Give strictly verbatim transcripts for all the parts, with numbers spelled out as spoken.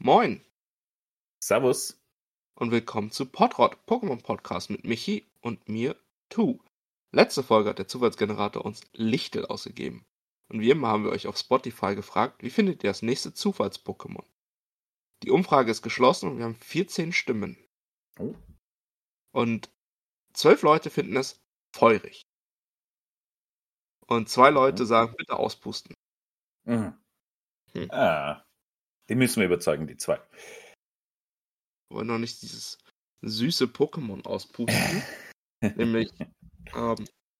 Moin Servus. und willkommen zu Podrot, Pokémon Podcast mit Michi und mir, Tu. Letzte Folge hat der Zufallsgenerator uns Lichtel ausgegeben. Und wie immer haben wir euch auf Spotify gefragt, wie findet ihr das nächste Zufalls-Pokémon? Die Umfrage ist geschlossen und wir haben vierzehn Stimmen. Oh. Und zwölf Leute finden es feurig. Und zwei Leute sagen, bitte auspusten. Mhm. Hm. Ah, die müssen wir überzeugen, die zwei. Wir wollen noch nicht dieses süße Pokémon auspusten. Nämlich, ähm,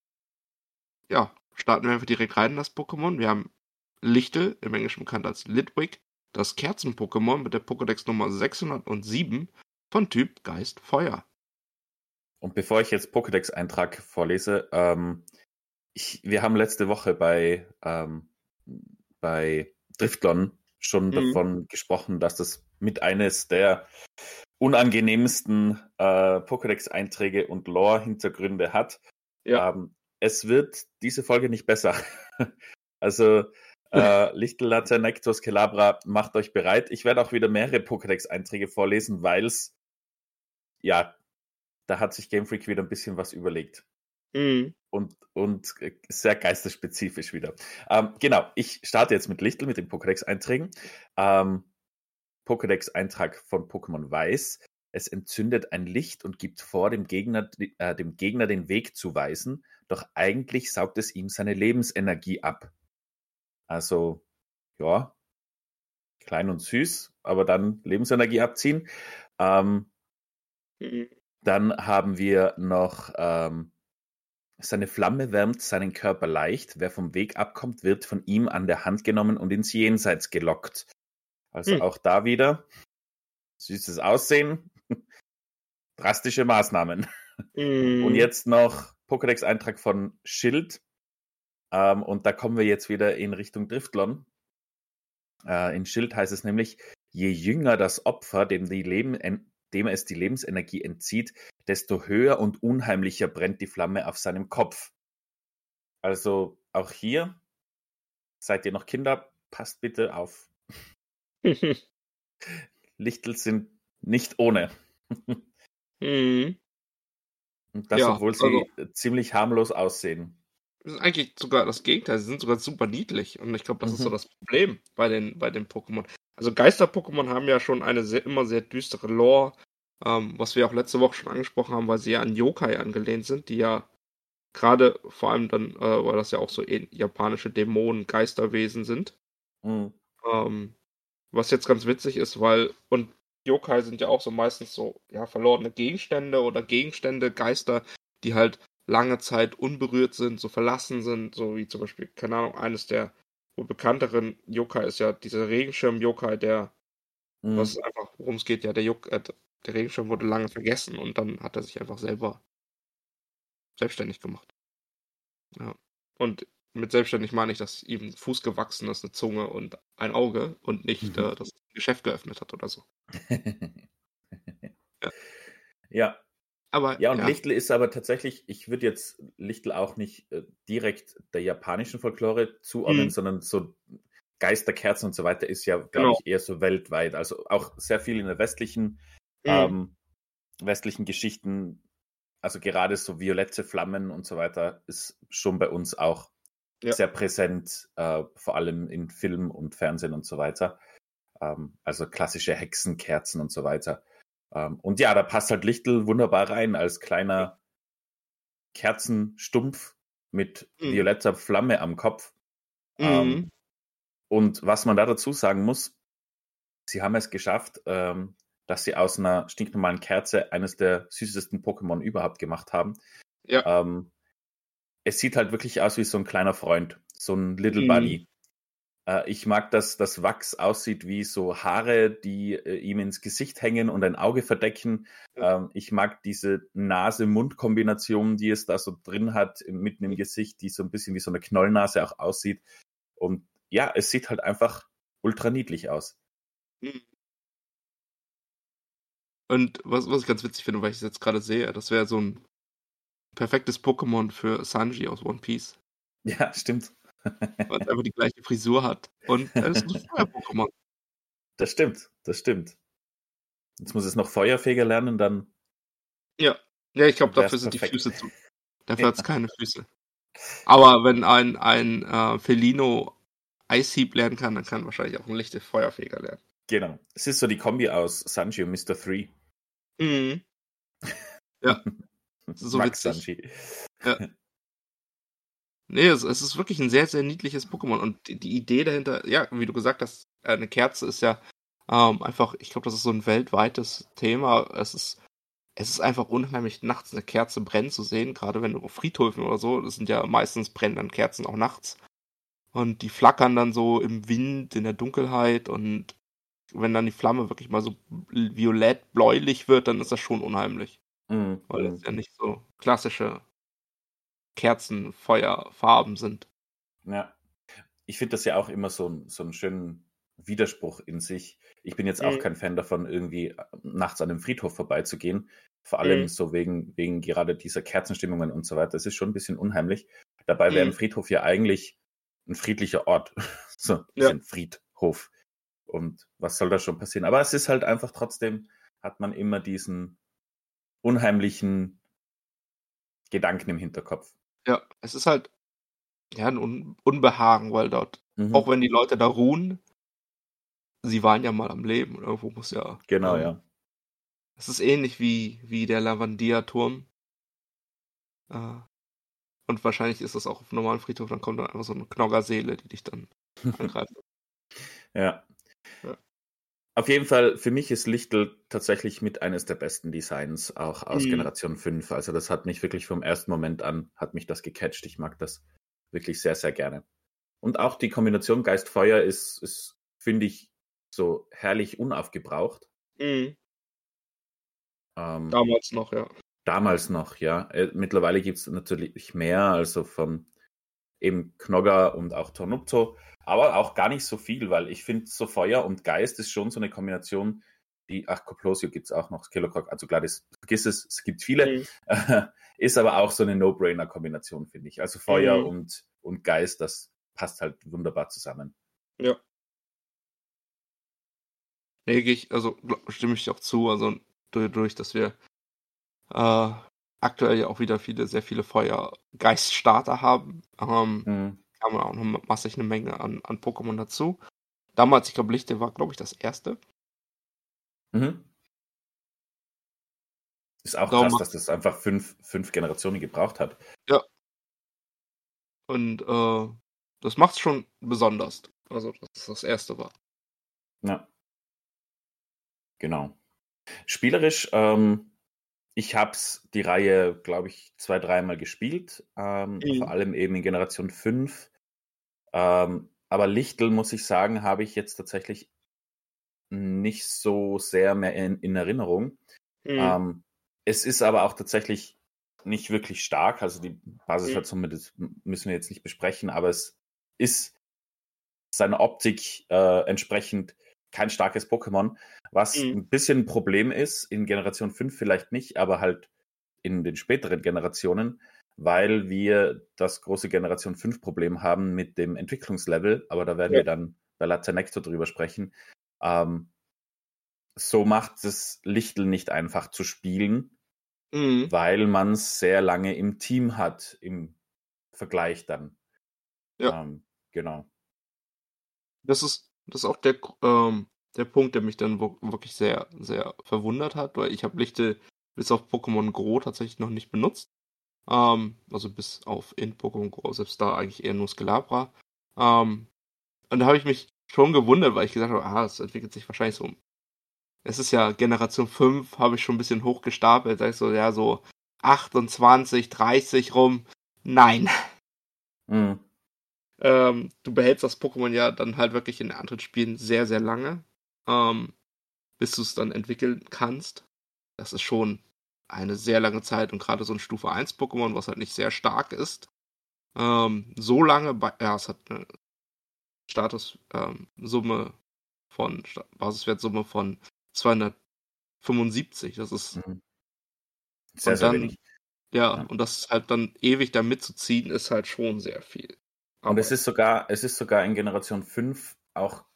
ja, starten wir einfach direkt rein in das Pokémon. Wir haben Lichtel, im Englischen bekannt als Litwick, das Kerzen-Pokémon mit der Pokédex Nummer sechshundertsieben von Typ Geist Feuer. Und bevor ich jetzt Pokédex-Eintrag vorlese, ähm, ich, wir haben letzte Woche bei, ähm, bei Driftlon schon Mhm. davon gesprochen, dass das mit eines der unangenehmsten äh, Pokédex-Einträge und Lore-Hintergründe hat. Ja. Ähm, es wird diese Folge nicht besser. Also äh, Lichtel-Latte, Nektos, Kelabra, macht euch bereit. Ich werde auch wieder mehrere Pokédex-Einträge vorlesen, weil es, ja, da hat sich Game Freak wieder ein bisschen was überlegt. Mhm. Und, und sehr geistesspezifisch wieder. Ähm, genau, ich starte jetzt mit Lichtel, mit den Pokédex-Einträgen. Ähm, Pokédex-Eintrag von Pokémon Weiß. Es entzündet ein Licht und gibt vor, dem Gegner, äh, dem Gegner den Weg zu weisen, doch eigentlich saugt es ihm seine Lebensenergie ab. Also, ja, klein und süß, aber dann Lebensenergie abziehen. Ähm, Mhm. dann haben wir noch, ähm, seine Flamme wärmt seinen Körper leicht. Wer vom Weg abkommt, wird von ihm an der Hand genommen und ins Jenseits gelockt. Also Hm. auch da wieder süßes Aussehen, drastische Maßnahmen. Mhm. Und jetzt noch Pokédex-Eintrag von Schild. Ähm, und da kommen wir jetzt wieder in Richtung Driftlon. Äh, in Schild heißt es nämlich, je jünger das Opfer, dem, die Leben, dem es die Lebensenergie entzieht, desto höher und unheimlicher brennt die Flamme auf seinem Kopf. Also auch hier, seid ihr noch Kinder, passt bitte auf. Lichtel sind nicht ohne. Mhm. Und das, Ja, obwohl sie also ziemlich harmlos aussehen. das ist eigentlich sogar das Gegenteil. Sie sind sogar super niedlich. Und ich glaube, das ist so Mhm. das Problem bei den, bei den Pokémon. Also Geister-Pokémon haben ja schon eine sehr, immer sehr düstere Lore, ähm, was wir auch letzte Woche schon angesprochen haben, weil sie ja an Yokai angelehnt sind, die ja gerade vor allem dann, äh, weil das ja auch so eh- japanische Dämonen, Geisterwesen sind. Mhm. Ähm, was jetzt ganz witzig ist, weil, und Yokai sind ja auch so meistens so, ja, verlorene Gegenstände oder Gegenstände, Geister, die halt lange Zeit unberührt sind, so verlassen sind, so wie zum Beispiel, keine Ahnung, eines der wohl bekannteren Yokai ist ja dieser Regenschirm-Yokai, der, was Mhm. ist einfach, worum es geht, ja, der, Yok äh, der Regenschirm wurde lange vergessen und dann hat er sich einfach selber selbstständig gemacht. Ja. Und mit selbstständig meine ich, dass ihm ein Fuß gewachsen ist, eine Zunge und ein Auge und nicht, Mhm. äh, dass er ein Geschäft geöffnet hat oder so. Ja. Ja. Aber Ja, und ja. Lichtel ist aber tatsächlich, ich würde jetzt Lichtel auch nicht äh, direkt der japanischen Folklore zuordnen, Mhm. sondern so Geisterkerzen und so weiter ist ja, glaube Genau. ich, eher so weltweit. Also auch sehr viel in der westlichen, Mhm. ähm, westlichen Geschichten, also gerade so violette Flammen und so weiter, ist schon bei uns auch Ja. sehr präsent, äh, vor allem in Film und Fernsehen und so weiter. Ähm, also klassische Hexenkerzen und so weiter. Ähm, und ja, da passt halt Lichtel wunderbar rein als kleiner Kerzenstumpf mit Mhm. violetter Flamme am Kopf. Ähm, Mhm. und was man da dazu sagen muss, sie haben es geschafft, ähm, dass sie aus einer stinknormalen Kerze eines der süßesten Pokémon überhaupt gemacht haben. Ja. Ähm, es sieht halt wirklich aus wie so ein kleiner Freund, so ein Little Mhm. Buddy. Äh, ich mag, dass das Wachs aussieht wie so Haare, die äh, ihm ins Gesicht hängen und ein Auge verdecken. Ja. Ähm, ich mag diese Nase-Mund-Kombination, die es da so drin hat, mitten im Gesicht, die so ein bisschen wie so eine Knollnase auch aussieht. Und ja, es sieht halt einfach ultra niedlich aus. Mhm. Und was, was ich ganz witzig finde, weil ich es jetzt gerade sehe, das wäre so ein perfektes Pokémon für Sanji aus One Piece. Ja, stimmt. Weil es einfach die gleiche Frisur hat. Und es ist ein Feuer-Pokémon. Das stimmt, das stimmt. Jetzt muss es noch Feuerfeger lernen, dann Ja. Ja, ich glaube, wär's dafür sind die perfekt. Füße zu. Dafür Ja. hat's keine Füße. Aber wenn ein, ein äh, Felino Eishieb lernen kann, dann kann wahrscheinlich auch ein lichte Feuerfeger lernen. Genau. Es ist so die Kombi aus Sanji und Mister Three. Mhm. Ja, so Max witzig. Sanji. Ja. Nee, es, es ist wirklich ein sehr, sehr niedliches Pokémon. Und die, die Idee dahinter, ja, wie du gesagt hast, eine Kerze ist ja ähm, einfach, ich glaube, das ist so ein weltweites Thema. Es ist, es ist einfach unheimlich, nachts eine Kerze brennen zu sehen, gerade wenn du auf Friedhöfen oder so, das sind ja meistens brennen dann Kerzen auch nachts. Und die flackern dann so im Wind, in der Dunkelheit. Und wenn dann die Flamme wirklich mal so violett-bläulich wird, dann ist das schon unheimlich. Mhm. Weil das mhm. ja nicht so klassische Kerzenfeuerfarben sind. Ja. Ich finde das ja auch immer so, ein- so einen schönen Widerspruch in sich. Ich bin jetzt auch Mhm. kein Fan davon, irgendwie äh, nachts an einem Friedhof vorbeizugehen. Vor Mhm. allem so wegen, wegen gerade dieser Kerzenstimmungen und so weiter. Das ist schon ein bisschen unheimlich. Dabei wäre ein Mhm. Friedhof ja eigentlich ein friedlicher Ort. So ein Ja. bisschen Friedhof. Und was soll da schon passieren? Aber es ist halt einfach trotzdem, hat man immer diesen unheimlichen Gedanken im Hinterkopf. Ja, es ist halt ja ein Un Unbehagen, weil dort, auch Mhm. wenn die Leute da ruhen, sie waren ja mal am Leben und irgendwo muss ja, Genau, ähm, ja. es ist ähnlich wie wie der Lavandia-Turm. Äh, und wahrscheinlich ist das auch auf 'nem normalen Friedhof, dann kommt da einfach so 'ne Knoggerseele, die dich dann angreift. Ja. Ja. Auf jeden Fall, für mich ist Lichtl tatsächlich mit eines der besten Designs, auch aus Mhm. Generation fünf. Also das hat mich wirklich vom ersten Moment an, hat mich das gecatcht. Ich mag das wirklich sehr, sehr gerne. Und auch die Kombination Geist-Feuer ist, ist finde ich, so herrlich unaufgebraucht. Mhm. Ähm, Damals noch, ja. damals noch, ja. Äh, mittlerweile gibt es natürlich mehr, also von eben Knogger und auch Tornupto, aber auch gar nicht so viel, weil ich finde, so Feuer und Geist ist schon so eine Kombination, die, ach, Coplosio gibt es auch noch, Skillocroc, also klar, das, vergiss es, es gibt viele, Mhm. ist aber auch so eine No-Brainer-Kombination, finde ich. Also Feuer Mhm. und, und Geist, das passt halt wunderbar zusammen. Ja. Ne, gehe ich also, gl stimme ich dir auch zu, also du dadurch, dass wir, äh, aktuell ja auch wieder viele sehr viele Feuer-Geist-Starter haben, ähm, Mhm. kam auch noch ma massig 'ne Menge an an Pokémon dazu. Damals, ich glaube, Lichtl war, glaube ich, das erste. Mhm. Ist auch Darum krass, dass macht's das einfach fünf, fünf Generationen gebraucht hat. ja, und, äh, das macht's schon besonders. Also, dass es das erste war. Ja, genau. Spielerisch, ähm, ich habe es die Reihe, glaube ich, zwei, dreimal gespielt, ähm, vor Mhm. allem eben in Generation fünf. Ähm, aber Lichtl, muss ich sagen, habe ich jetzt tatsächlich nicht so sehr mehr in, in Erinnerung. Mhm. Ähm, es ist aber auch tatsächlich nicht wirklich stark. Also die Mhm. Basisversumme, das müssen wir jetzt nicht besprechen, aber es ist seiner Optik äh, entsprechend kein starkes Pokémon, was Mhm. ein bisschen ein Problem ist, in Generation fünf vielleicht nicht, aber halt in den späteren Generationen, weil wir das große Generation fünf Problem haben mit dem Entwicklungslevel, aber da werden Ja. wir dann bei Latenecto drüber sprechen. Ähm, so macht es Lichtl nicht einfach zu spielen, Mhm. weil man es sehr lange im Team hat, im Vergleich dann. Ja. Ähm, genau. Das ist das ist auch der K ähm, der Punkt, der mich dann wo wirklich sehr, sehr verwundert hat, weil ich habe Lichtl bis auf Pokémon Go tatsächlich noch nicht benutzt. Ähm, also bis auf in Pokémon Go, selbst da eigentlich eher nur Skelabra. Ähm, und da habe ich mich schon gewundert, weil ich gesagt habe: „Ah, es entwickelt sich wahrscheinlich so“, es ist ja Generation fünf, habe ich schon 'n bisschen hochgestapelt, sage ich so, ja, so achtundzwanzig, dreißig rum. Nein. Mhm. Ähm, du behältst das Pokémon ja dann halt wirklich in anderen Spielen sehr, sehr lange, ähm, bis du's dann entwickeln kannst. Das ist schon eine sehr lange Zeit und grade so 'n Stufe eins Pokémon, was halt nicht sehr stark ist, ähm, so lange bei ja, es hat 'ne Status ähm, Summe von Sta Basiswertsumme von zweihundertfünfundsiebzig. Das ist Mhm. Sehr, und sehr dann wenig. ja, Ja. und das halt dann ewig da mitzuziehen, ist halt schon sehr viel Und es Arbeit. ist sogar, es ist sogar in Generation fünf auch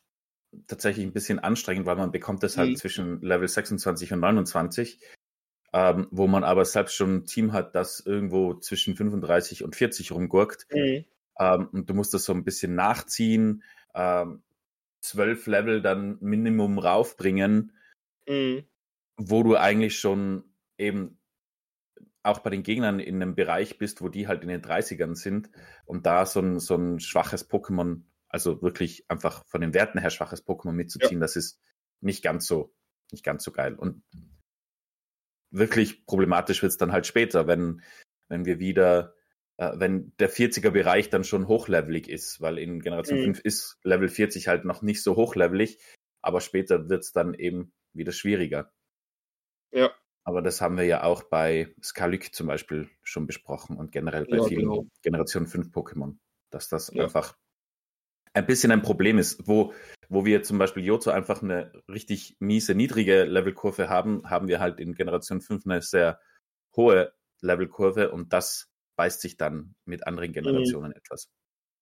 tatsächlich ein bisschen anstrengend, weil man bekommt das halt Mhm. zwischen Level sechsundzwanzig und neunundzwanzig, ähm, wo man aber selbst schon ein Team hat, das irgendwo zwischen fünfunddreißig und vierzig rumgurkt. Mhm. Ähm, und du musst das so ein bisschen nachziehen, ähm, zwölf Level dann Minimum raufbringen, Mhm. wo du eigentlich schon eben auch bei den Gegnern in einem Bereich bist, wo die halt in den dreißigern sind und da so ein, so ein schwaches Pokémon, also wirklich einfach von den Werten her schwaches Pokémon mitzuziehen, Ja. das ist nicht ganz so, nicht ganz so geil. Und wirklich problematisch wird es dann halt später, wenn, wenn wir wieder, äh, wenn der vierziger-Bereich dann schon hochlevelig ist, weil in Generation Mhm. fünf ist Level vierzig halt noch nicht so hochlevelig, aber später wird es dann eben wieder schwieriger. Ja. Aber das haben wir ja auch bei Skarlyk zum Beispiel schon besprochen und generell bei Ja, vielen genau. Generation fünf Pokémon, dass das Ja. einfach ein bisschen ein Problem ist. Wo, wo wir zum Beispiel Johto einfach eine richtig miese, niedrige Levelkurve haben, haben wir halt in Generation fünf eine sehr hohe Levelkurve und das beißt sich dann mit anderen Mhm. Generationen etwas.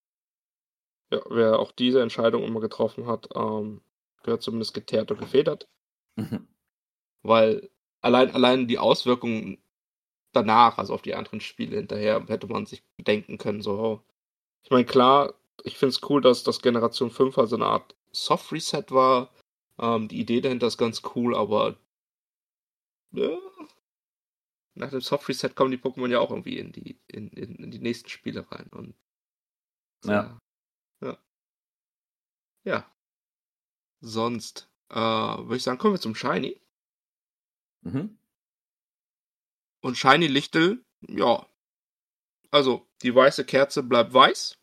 Ja, wer auch diese Entscheidung immer getroffen hat, ähm, gehört zumindest geteert und gefedert. Mhm. Weil allein, allein die Auswirkungen danach, also auf die anderen Spiele hinterher, hätte man sich bedenken können. So, oh. Ich meine, klar, ich finde es cool, dass das Generation fünf also eine Art Soft Reset war. Ähm, die Idee dahinter ist ganz cool, aber äh, nach dem Soft Reset kommen die Pokémon ja auch irgendwie in die, in, in, in die nächsten Spiele rein. Und Ja. äh, ja. Ja. Sonst, äh, würde ich sagen, kommen wir zum Shiny. Mhm. Und Shiny Lichtel, ja. Also, die weiße Kerze bleibt weiß.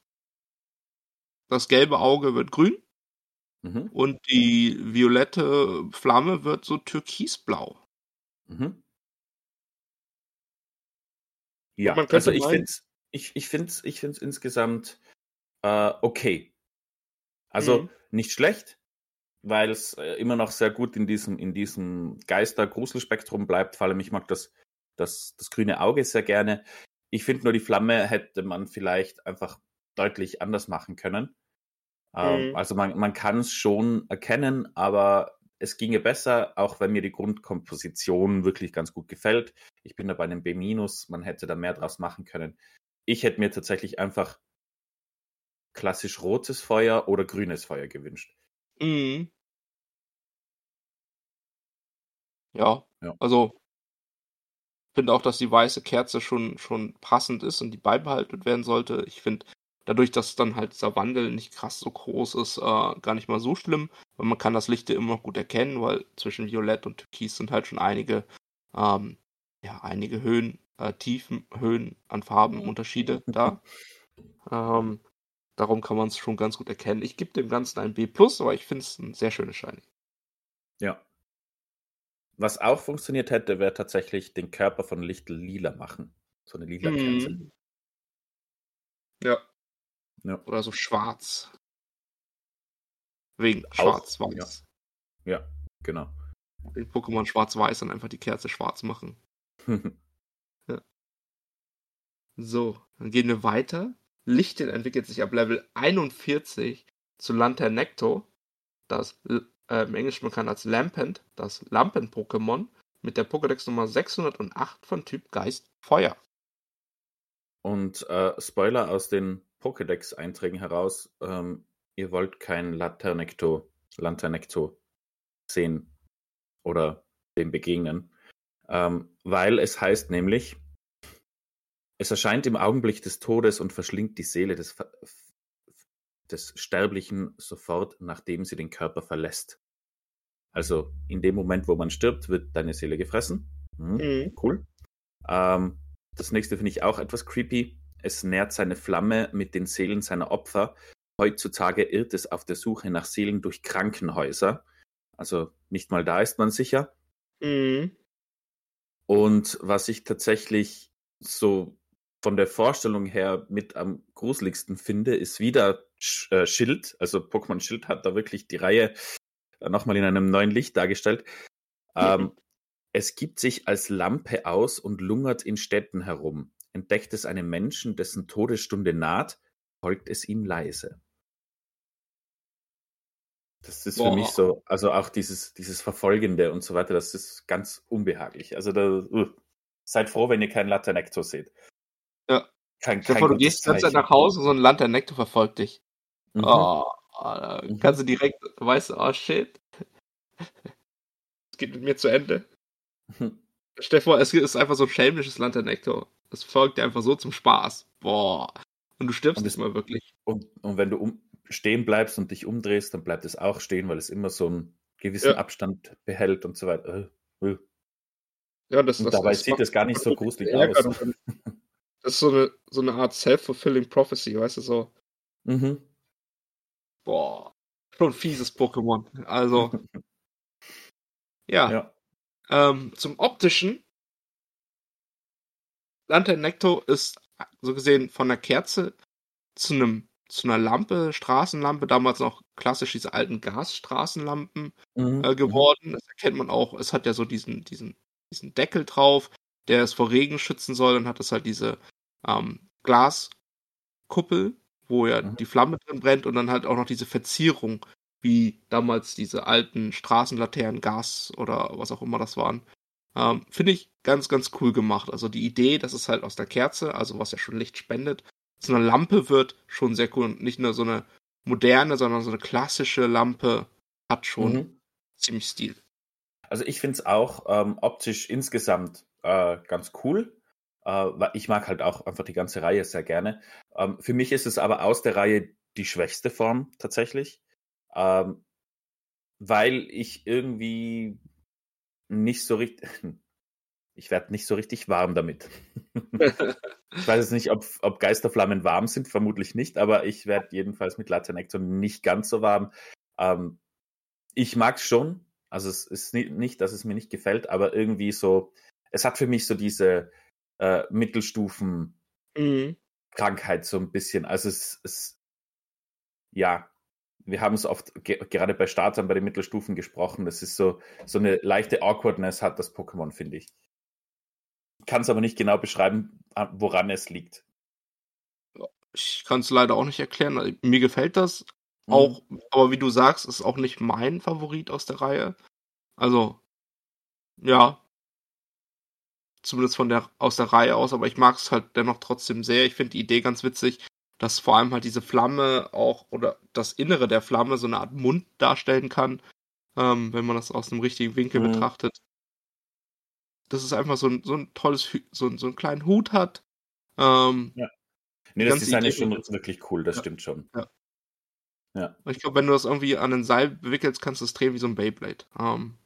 Das gelbe Auge wird grün. Mhm. Und die violette Flamme wird so türkisblau. Mhm. Und Ja, man also könnte ich meinen, finde es ich, ich find's, ich find's insgesamt äh, okay. Also mhm. nicht schlecht, weil es äh, immer noch sehr gut in diesem, in diesem Geister-Gruselspektrum bleibt. Vor allem, ich mag das, das, das grüne Auge sehr gerne. Ich finde nur, die Flamme hätte man vielleicht einfach deutlich anders machen können. Ähm, Mhm. also man, man kann es schon erkennen, aber es ginge besser, auch wenn mir die Grundkomposition wirklich ganz gut gefällt. Ich bin da bei einem B-, man hätte da mehr draus machen können. Ich hätte mir tatsächlich einfach klassisch rotes Feuer oder grünes Feuer gewünscht. Mhm. Ja, Ja. also finde auch, dass die weiße Kerze schon, schon passend ist und die beibehalten werden sollte. Ich finde, dadurch, dass dann halt dieser Wandel nicht krass so groß ist, äh, gar nicht mal so schlimm, weil man kann das Licht immer noch gut erkennen, weil zwischen Violett und Türkis sind halt schon einige, ähm, ja, einige Höhen, äh, Tiefen, Höhen an Farbenunterschiede da. Ähm, darum kann man es schon ganz gut erkennen. Ich gebe dem Ganzen ein B plus, aber ich finde es ein sehr schönes Shiny. Ja. Was auch funktioniert hätte, wäre tatsächlich den Körper von Lichtel lila machen. So eine lila Kerze. Mhm. Ja. Ja. Oder so schwarz. Wegen Auch. Ja. schwarz-weiß. Ja, genau. Den Pokémon schwarz-weiß und einfach die Kerze schwarz machen. Ja. So, dann gehen wir weiter. Lichtel entwickelt sich ab Level einundvierzig zu Lanternecto, das äh, im Englischen bekannt als Lampent, das Lampen-Pokémon, mit der Pokédex Nummer sechshundertacht von Typ Geist Feuer. Und äh, Spoiler aus den Pokédex-Einträgen heraus, ähm, ihr wollt kein Lanternecto, Lanternecto sehen oder dem begegnen, ähm, weil es heißt nämlich, es erscheint im Augenblick des Todes und verschlingt die Seele des, des Sterblichen sofort, nachdem sie den Körper verlässt. Also in dem Moment, wo man stirbt, wird deine Seele gefressen. Hm, Mhm. cool. Ähm, das nächste finde ich auch etwas creepy. Es nährt seine Flamme mit den Seelen seiner Opfer. Heutzutage irrt es auf der Suche nach Seelen durch Krankenhäuser. Also nicht mal da ist man sicher. Mhm. Und was ich tatsächlich so von der Vorstellung her mit am gruseligsten finde, ist wieder Sch- äh, Schild. Also Pokémon Schild hat da wirklich die Reihe äh, nochmal in einem neuen Licht dargestellt. Ähm, Es gibt sich als Lampe aus und lungert in Städten herum. Entdeckt es einen Menschen, dessen Todesstunde naht, folgt es ihm leise. Das ist für mich Boah. so, also auch dieses, dieses Verfolgende und so weiter, das ist ganz unbehaglich. Also da, uh, seid froh, wenn ihr keinen Latanecto seht. Ja. Kein, Stell dir kein vor, du gehst gutes die ganze Zeit Zeichen. nach Hause und so ein Lanternecto verfolgt dich. Mhm. Oh, da Mhm. kannst du direkt, weißt du, oh shit. Es geht mit mir zu Ende. Stell dir vor, es ist einfach so ein schelmisches Lanternecto. Es folgt dir einfach so zum Spaß. Boah. Und du stirbst Und, nicht es, mal wirklich. und, und wenn du um, stehen bleibst und dich umdrehst, dann bleibt es auch stehen, weil es immer so einen gewissen Ja. Abstand behält und so weiter. Äh, äh. Ja, das, Und das, dabei das sieht macht es gar nicht so wirklich gruselig geärgert aus. und dann, das ist so eine, so eine Art self-fulfilling prophecy, weißt du, so. Mhm. Boah. Schon fieses Pokémon. Also, ja. Ja. Ähm, zum Optischen. Lanternecto ist so gesehen von der Kerze zu einem zu einer Lampe, Straßenlampe, damals noch klassisch diese alten Gasstraßenlampen Mhm. äh, Mhm. geworden. Das erkennt man auch. Es hat ja so diesen, diesen, diesen Deckel drauf, der es vor Regen schützen soll. Dann hat es halt diese ähm, Glaskuppel, wo ja Mhm. die Flamme drin brennt und dann halt auch noch diese Verzierung, wie damals diese alten Straßenlaternen, Gas oder was auch immer das waren. Ähm, Finde ich ganz, ganz cool gemacht. Also die Idee, dass es halt aus der Kerze, also was ja schon Licht spendet, so eine Lampe wird, schon sehr cool. Und nicht nur so eine moderne, sondern so eine klassische Lampe hat schon Mhm. ziemlich Stil. Also ich finde es auch ähm, optisch insgesamt äh, ganz cool. Äh, weil ich mag halt auch einfach die ganze Reihe sehr gerne. Ähm, für mich ist es aber aus der Reihe die schwächste Form tatsächlich. Ähm, weil ich irgendwie nicht so richtig, ich werde nicht so richtig warm damit. Ich weiß jetzt nicht, ob, ob Geisterflammen warm sind, vermutlich nicht, aber ich werde jedenfalls mit Latanecto nicht ganz so warm. Ähm, ich mag es schon, also es ist ni- nicht, dass es mir nicht gefällt, aber irgendwie so, es hat für mich so diese äh, Mittelstufen-Krankheit Mhm. so ein bisschen. Also es, es ja, wir haben es oft ge gerade bei Startern bei den Mittelstufen gesprochen, das ist so, so eine leichte Awkwardness hat das Pokémon, finde ich. Ich kann es aber nicht genau beschreiben, a- woran es liegt. Ich kann es leider auch nicht erklären. Also, mir gefällt das Mhm. auch, aber wie du sagst, ist auch nicht mein Favorit aus der Reihe. Also, ja, zumindest von der aus der Reihe aus, aber ich mag es halt dennoch trotzdem sehr. Ich finde die Idee ganz witzig, dass vor allem halt diese Flamme auch oder das Innere der Flamme so eine Art Mund darstellen kann, ähm, wenn man das aus dem richtigen Winkel Mhm. betrachtet. Dass es einfach so ein, so ein tolles, Hü so, ein- so einen kleinen Hut hat. Ähm, Ja. Die Nee, das ganze Design Idee ist finde schon ich ganz wirklich cool, das ja, stimmt schon. ja. Ja. Ich glaube, wenn du das irgendwie an ein Seil wickelst, kannst du es drehen wie so ein Beyblade. Ähm,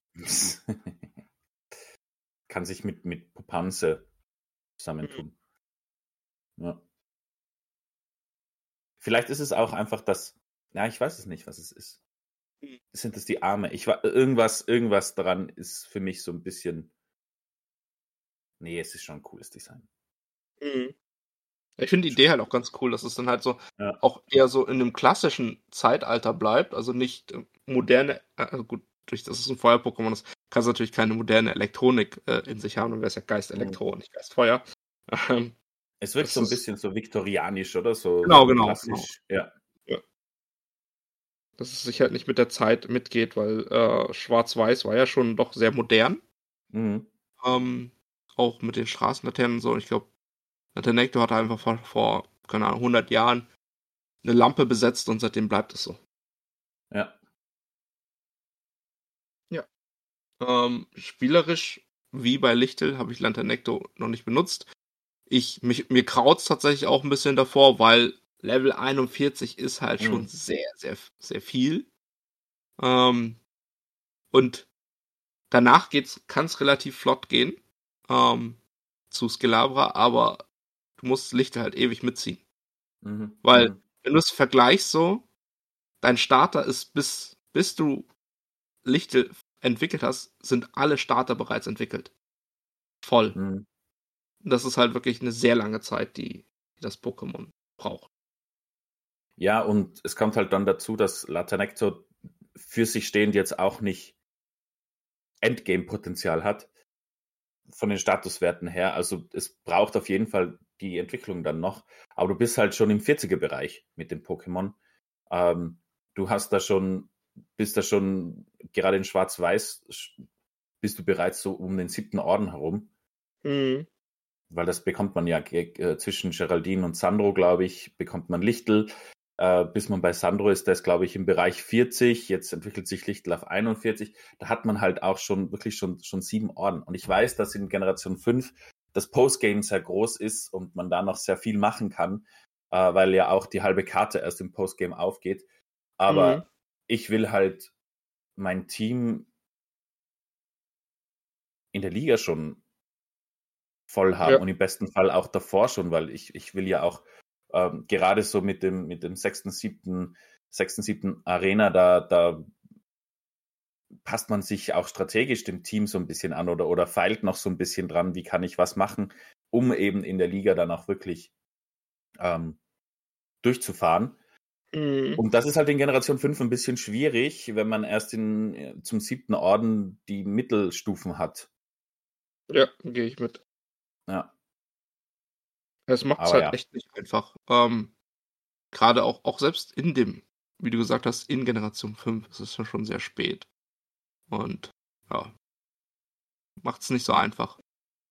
Kann sich mit, mit Popanze Mhm. zusammentun. Ja. Vielleicht ist es auch einfach das, ja, ich weiß es nicht, was es ist. Sind es die Arme? Ich war, irgendwas, irgendwas daran ist für mich so ein bisschen, nee, es ist schon ein cooles Design. Mhm. Ich finde die Idee halt auch ganz cool, dass es dann halt so Ja. auch eher so in einem klassischen Zeitalter bleibt, also nicht äh, moderne, äh, also gut, durch dass es ein Feuer-Pokémon ist, kann es natürlich keine moderne Elektronik äh, in sich haben, dann wäre es ja Geist Mhm. Elektro und nicht Geist Feuer. Ähm, Es wirkt das so ein ist bisschen so viktorianisch, oder? So, genau, so genau, genau. klassisch. Ja. Ja. Dass es sich halt nicht mit der Zeit mitgeht, weil äh, Schwarz-Weiß war ja schon doch sehr modern. Mhm. Ähm, Auch mit den Straßenlaternen und so. Ich glaube, Natanekto hat einfach vor, vor, keine Ahnung, hundert Jahren eine Lampe besetzt und seitdem bleibt es so. Ja. Ja. Ähm, spielerisch, wie bei Lichtel, habe ich Lanternecto noch nicht benutzt. Ich, mich, mir kraut's tatsächlich auch ein bisschen davor, weil Level einundvierzig ist halt schon Mhm. sehr, sehr, sehr viel. Ähm, und danach geht's, kann's relativ flott gehen, ähm, zu Skelabra, aber du musst Lichtel halt ewig mitziehen. Mhm. Weil, Mhm. wenn du es vergleichst so, dein Starter ist bis, bis du Lichtel entwickelt hast, sind alle Starter bereits entwickelt. Voll. Mhm. Das ist halt wirklich eine sehr lange Zeit, die, die das Pokémon braucht. Ja, und es kommt halt dann dazu, dass Latanecto für sich stehend jetzt auch nicht Endgame-Potenzial hat, von den Statuswerten her. Also es braucht auf jeden Fall die Entwicklung dann noch. Aber du bist halt schon im vierziger-Bereich mit dem Pokémon. Ähm, du hast da schon bist da schon, gerade in Schwarz-Weiß, bist du bereits so um den siebten Orden herum. Mhm. Weil das bekommt man ja äh, zwischen Geraldine und Sandro, glaube ich, bekommt man Lichtl. Äh, bis man bei Sandro ist, der ist, glaube ich, im Bereich vierzig. Jetzt entwickelt sich Lichtl auf einundvierzig. Da hat man halt auch schon wirklich schon, schon sieben Orden. Und ich weiß, dass in Generation fünf das Postgame sehr groß ist und man da noch sehr viel machen kann, äh, weil ja auch die halbe Karte erst im Postgame aufgeht. Aber Mhm. ich will halt mein Team in der Liga schon voll haben Ja. und im besten Fall auch davor schon, weil ich, ich will ja auch ähm, gerade so mit dem, mit dem sechsten, siebten, sechsten, siebten Arena, da, da passt man sich auch strategisch dem Team so ein bisschen an oder, oder feilt noch so ein bisschen dran, wie kann ich was machen, um eben in der Liga dann auch wirklich ähm, durchzufahren. Mhm. Und das ist halt in Generation fünf ein bisschen schwierig, wenn man erst in, zum siebten Orden die Mittelstufen hat. Ja, gehe ich mit. Ja, Es macht's aber halt ja. echt nicht einfach. Ähm, Gerade auch, auch selbst in dem, wie du gesagt hast, in Generation fünf ist es ja schon sehr spät. Und ja, macht's nicht so einfach.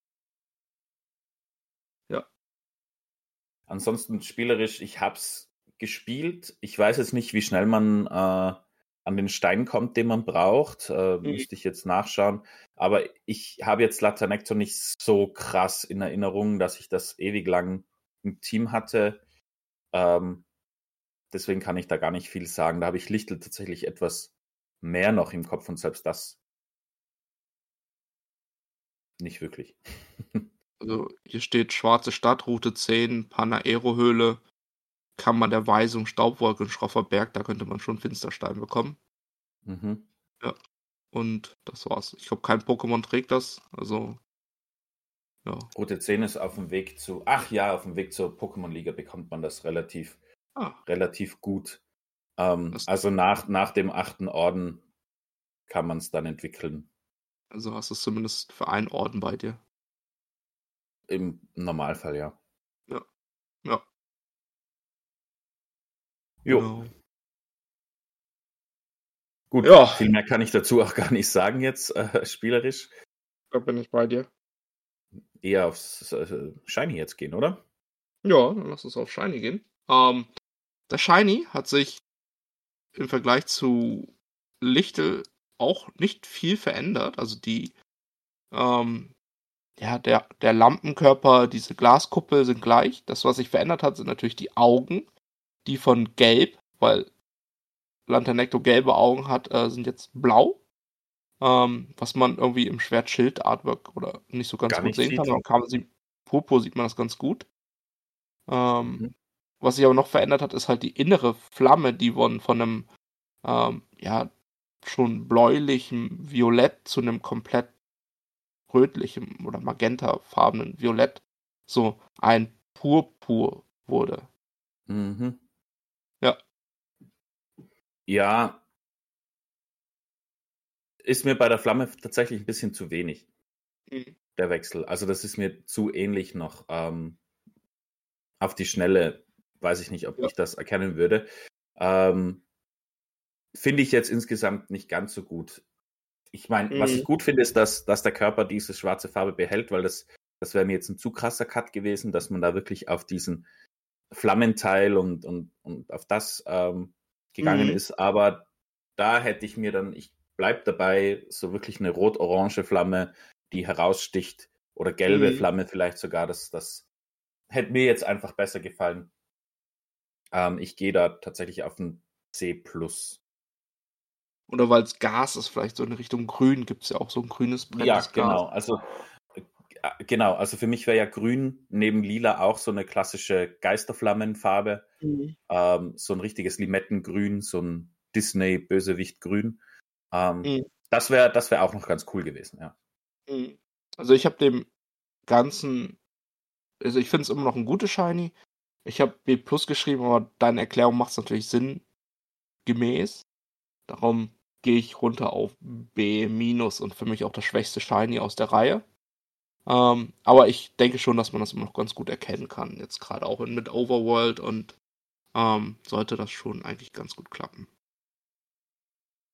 Ja. Ansonsten spielerisch, ich hab's gespielt. Ich weiß jetzt nicht, wie schnell man äh, an den Stein kommt, den man braucht. Äh, Mhm. müsste ich jetzt nachschauen. Aber ich habe jetzt Latanecto nicht so krass in Erinnerung, dass ich das ewig lang im Team hatte. Ähm, deswegen kann ich da gar nicht viel sagen. Da habe ich Lichtl tatsächlich etwas mehr noch im Kopf und selbst das nicht wirklich. Also hier steht Schwarze Stadt, Route zehn, Panaero-Höhle, Kammer der Weisung, Staubwolke und Schroffer Berg. Da könnte man schon Finsterstein bekommen. Mhm. Ja. Und das war's. Ich glaube, kein Pokémon trägt das. Also, ja. Route zehn ist auf dem Weg zu, ach ja, auf dem Weg zur Pokémon-Liga bekommt man das relativ, Ah, relativ gut. Ähm, das, also nach, nach dem achten Orden kann man es dann entwickeln. also hast du es zumindest für einen Orden bei dir. Im Normalfall, ja. Ja. Ja, Jo, genau. gut. Ja, Viel mehr kann ich dazu auch gar nicht sagen jetzt, äh, spielerisch. da bin ich bei dir. Eher aufs äh, Shiny jetzt gehen, oder? Ja, dann lass uns auf Shiny gehen. Ähm, der Shiny hat sich im Vergleich zu Lichtel auch nicht viel verändert. Also die, ähm, ja, der, der Lampenkörper, diese Glaskuppel sind gleich. Das, was sich verändert hat, sind natürlich die Augen, die von Gelb, weil Lanternecto gelbe Augen hat, äh, sind jetzt blau. Ähm, was man irgendwie im Schwert-Schild-Artwork oder nicht so ganz Gar gut nicht sehen kann. sieht. Aber im Kamasi Purpur sieht man das ganz gut. Ähm, Mhm. Was sich aber noch verändert hat, ist halt die innere Flamme, die von, von einem, ähm, ja, schon bläulichem Violett zu einem komplett rötlichem oder magentafarbenen Violett so ein Purpur wurde. Mhm. Ja. Ja, ist mir bei der Flamme tatsächlich ein bisschen zu wenig, Mhm. der Wechsel. Also das ist mir zu ähnlich noch. Ähm, auf die Schnelle weiß ich nicht, ob Ja. ich das erkennen würde. Ähm, finde ich jetzt insgesamt nicht ganz so gut. Ich meine, was ich Mhm. gut finde, ist, dass, dass der Körper diese schwarze Farbe behält, weil das, das wäre mir jetzt ein zu krasser Cut gewesen, dass man da wirklich auf diesen Flammenteil und, und, und auf das ähm, gegangen Mhm. ist. Aber da hätte ich mir dann, ich bleib dabei, so wirklich eine rot-orange Flamme, die heraussticht oder gelbe Mhm. Flamme vielleicht sogar, das, das hätte mir jetzt einfach besser gefallen. Ähm, ich gehe da tatsächlich auf ein C plus. Oder weil es Gas ist, vielleicht so in Richtung Grün, gibt es ja auch so ein grünes Ja, brennendes Gas. genau. Also äh, genau, also für mich wäre ja Grün neben Lila auch so eine klassische Geisterflammenfarbe. Mhm. Ähm, so ein richtiges Limettengrün, so ein Disney-Bösewicht-Grün. Ähm, Mhm. das wäre das wär auch noch ganz cool gewesen, ja. Mhm. Also ich habe dem Ganzen, also ich finde es immer noch ein gutes Shiny. Ich habe B plus geschrieben, aber deine Erklärung macht es natürlich sinngemäß. Darum gehe ich runter auf B minus und für mich auch das schwächste Shiny aus der Reihe. Ähm, aber ich denke schon, dass man das immer noch ganz gut erkennen kann. Jetzt gerade auch in, mit Overworld und ähm, sollte das schon eigentlich ganz gut klappen.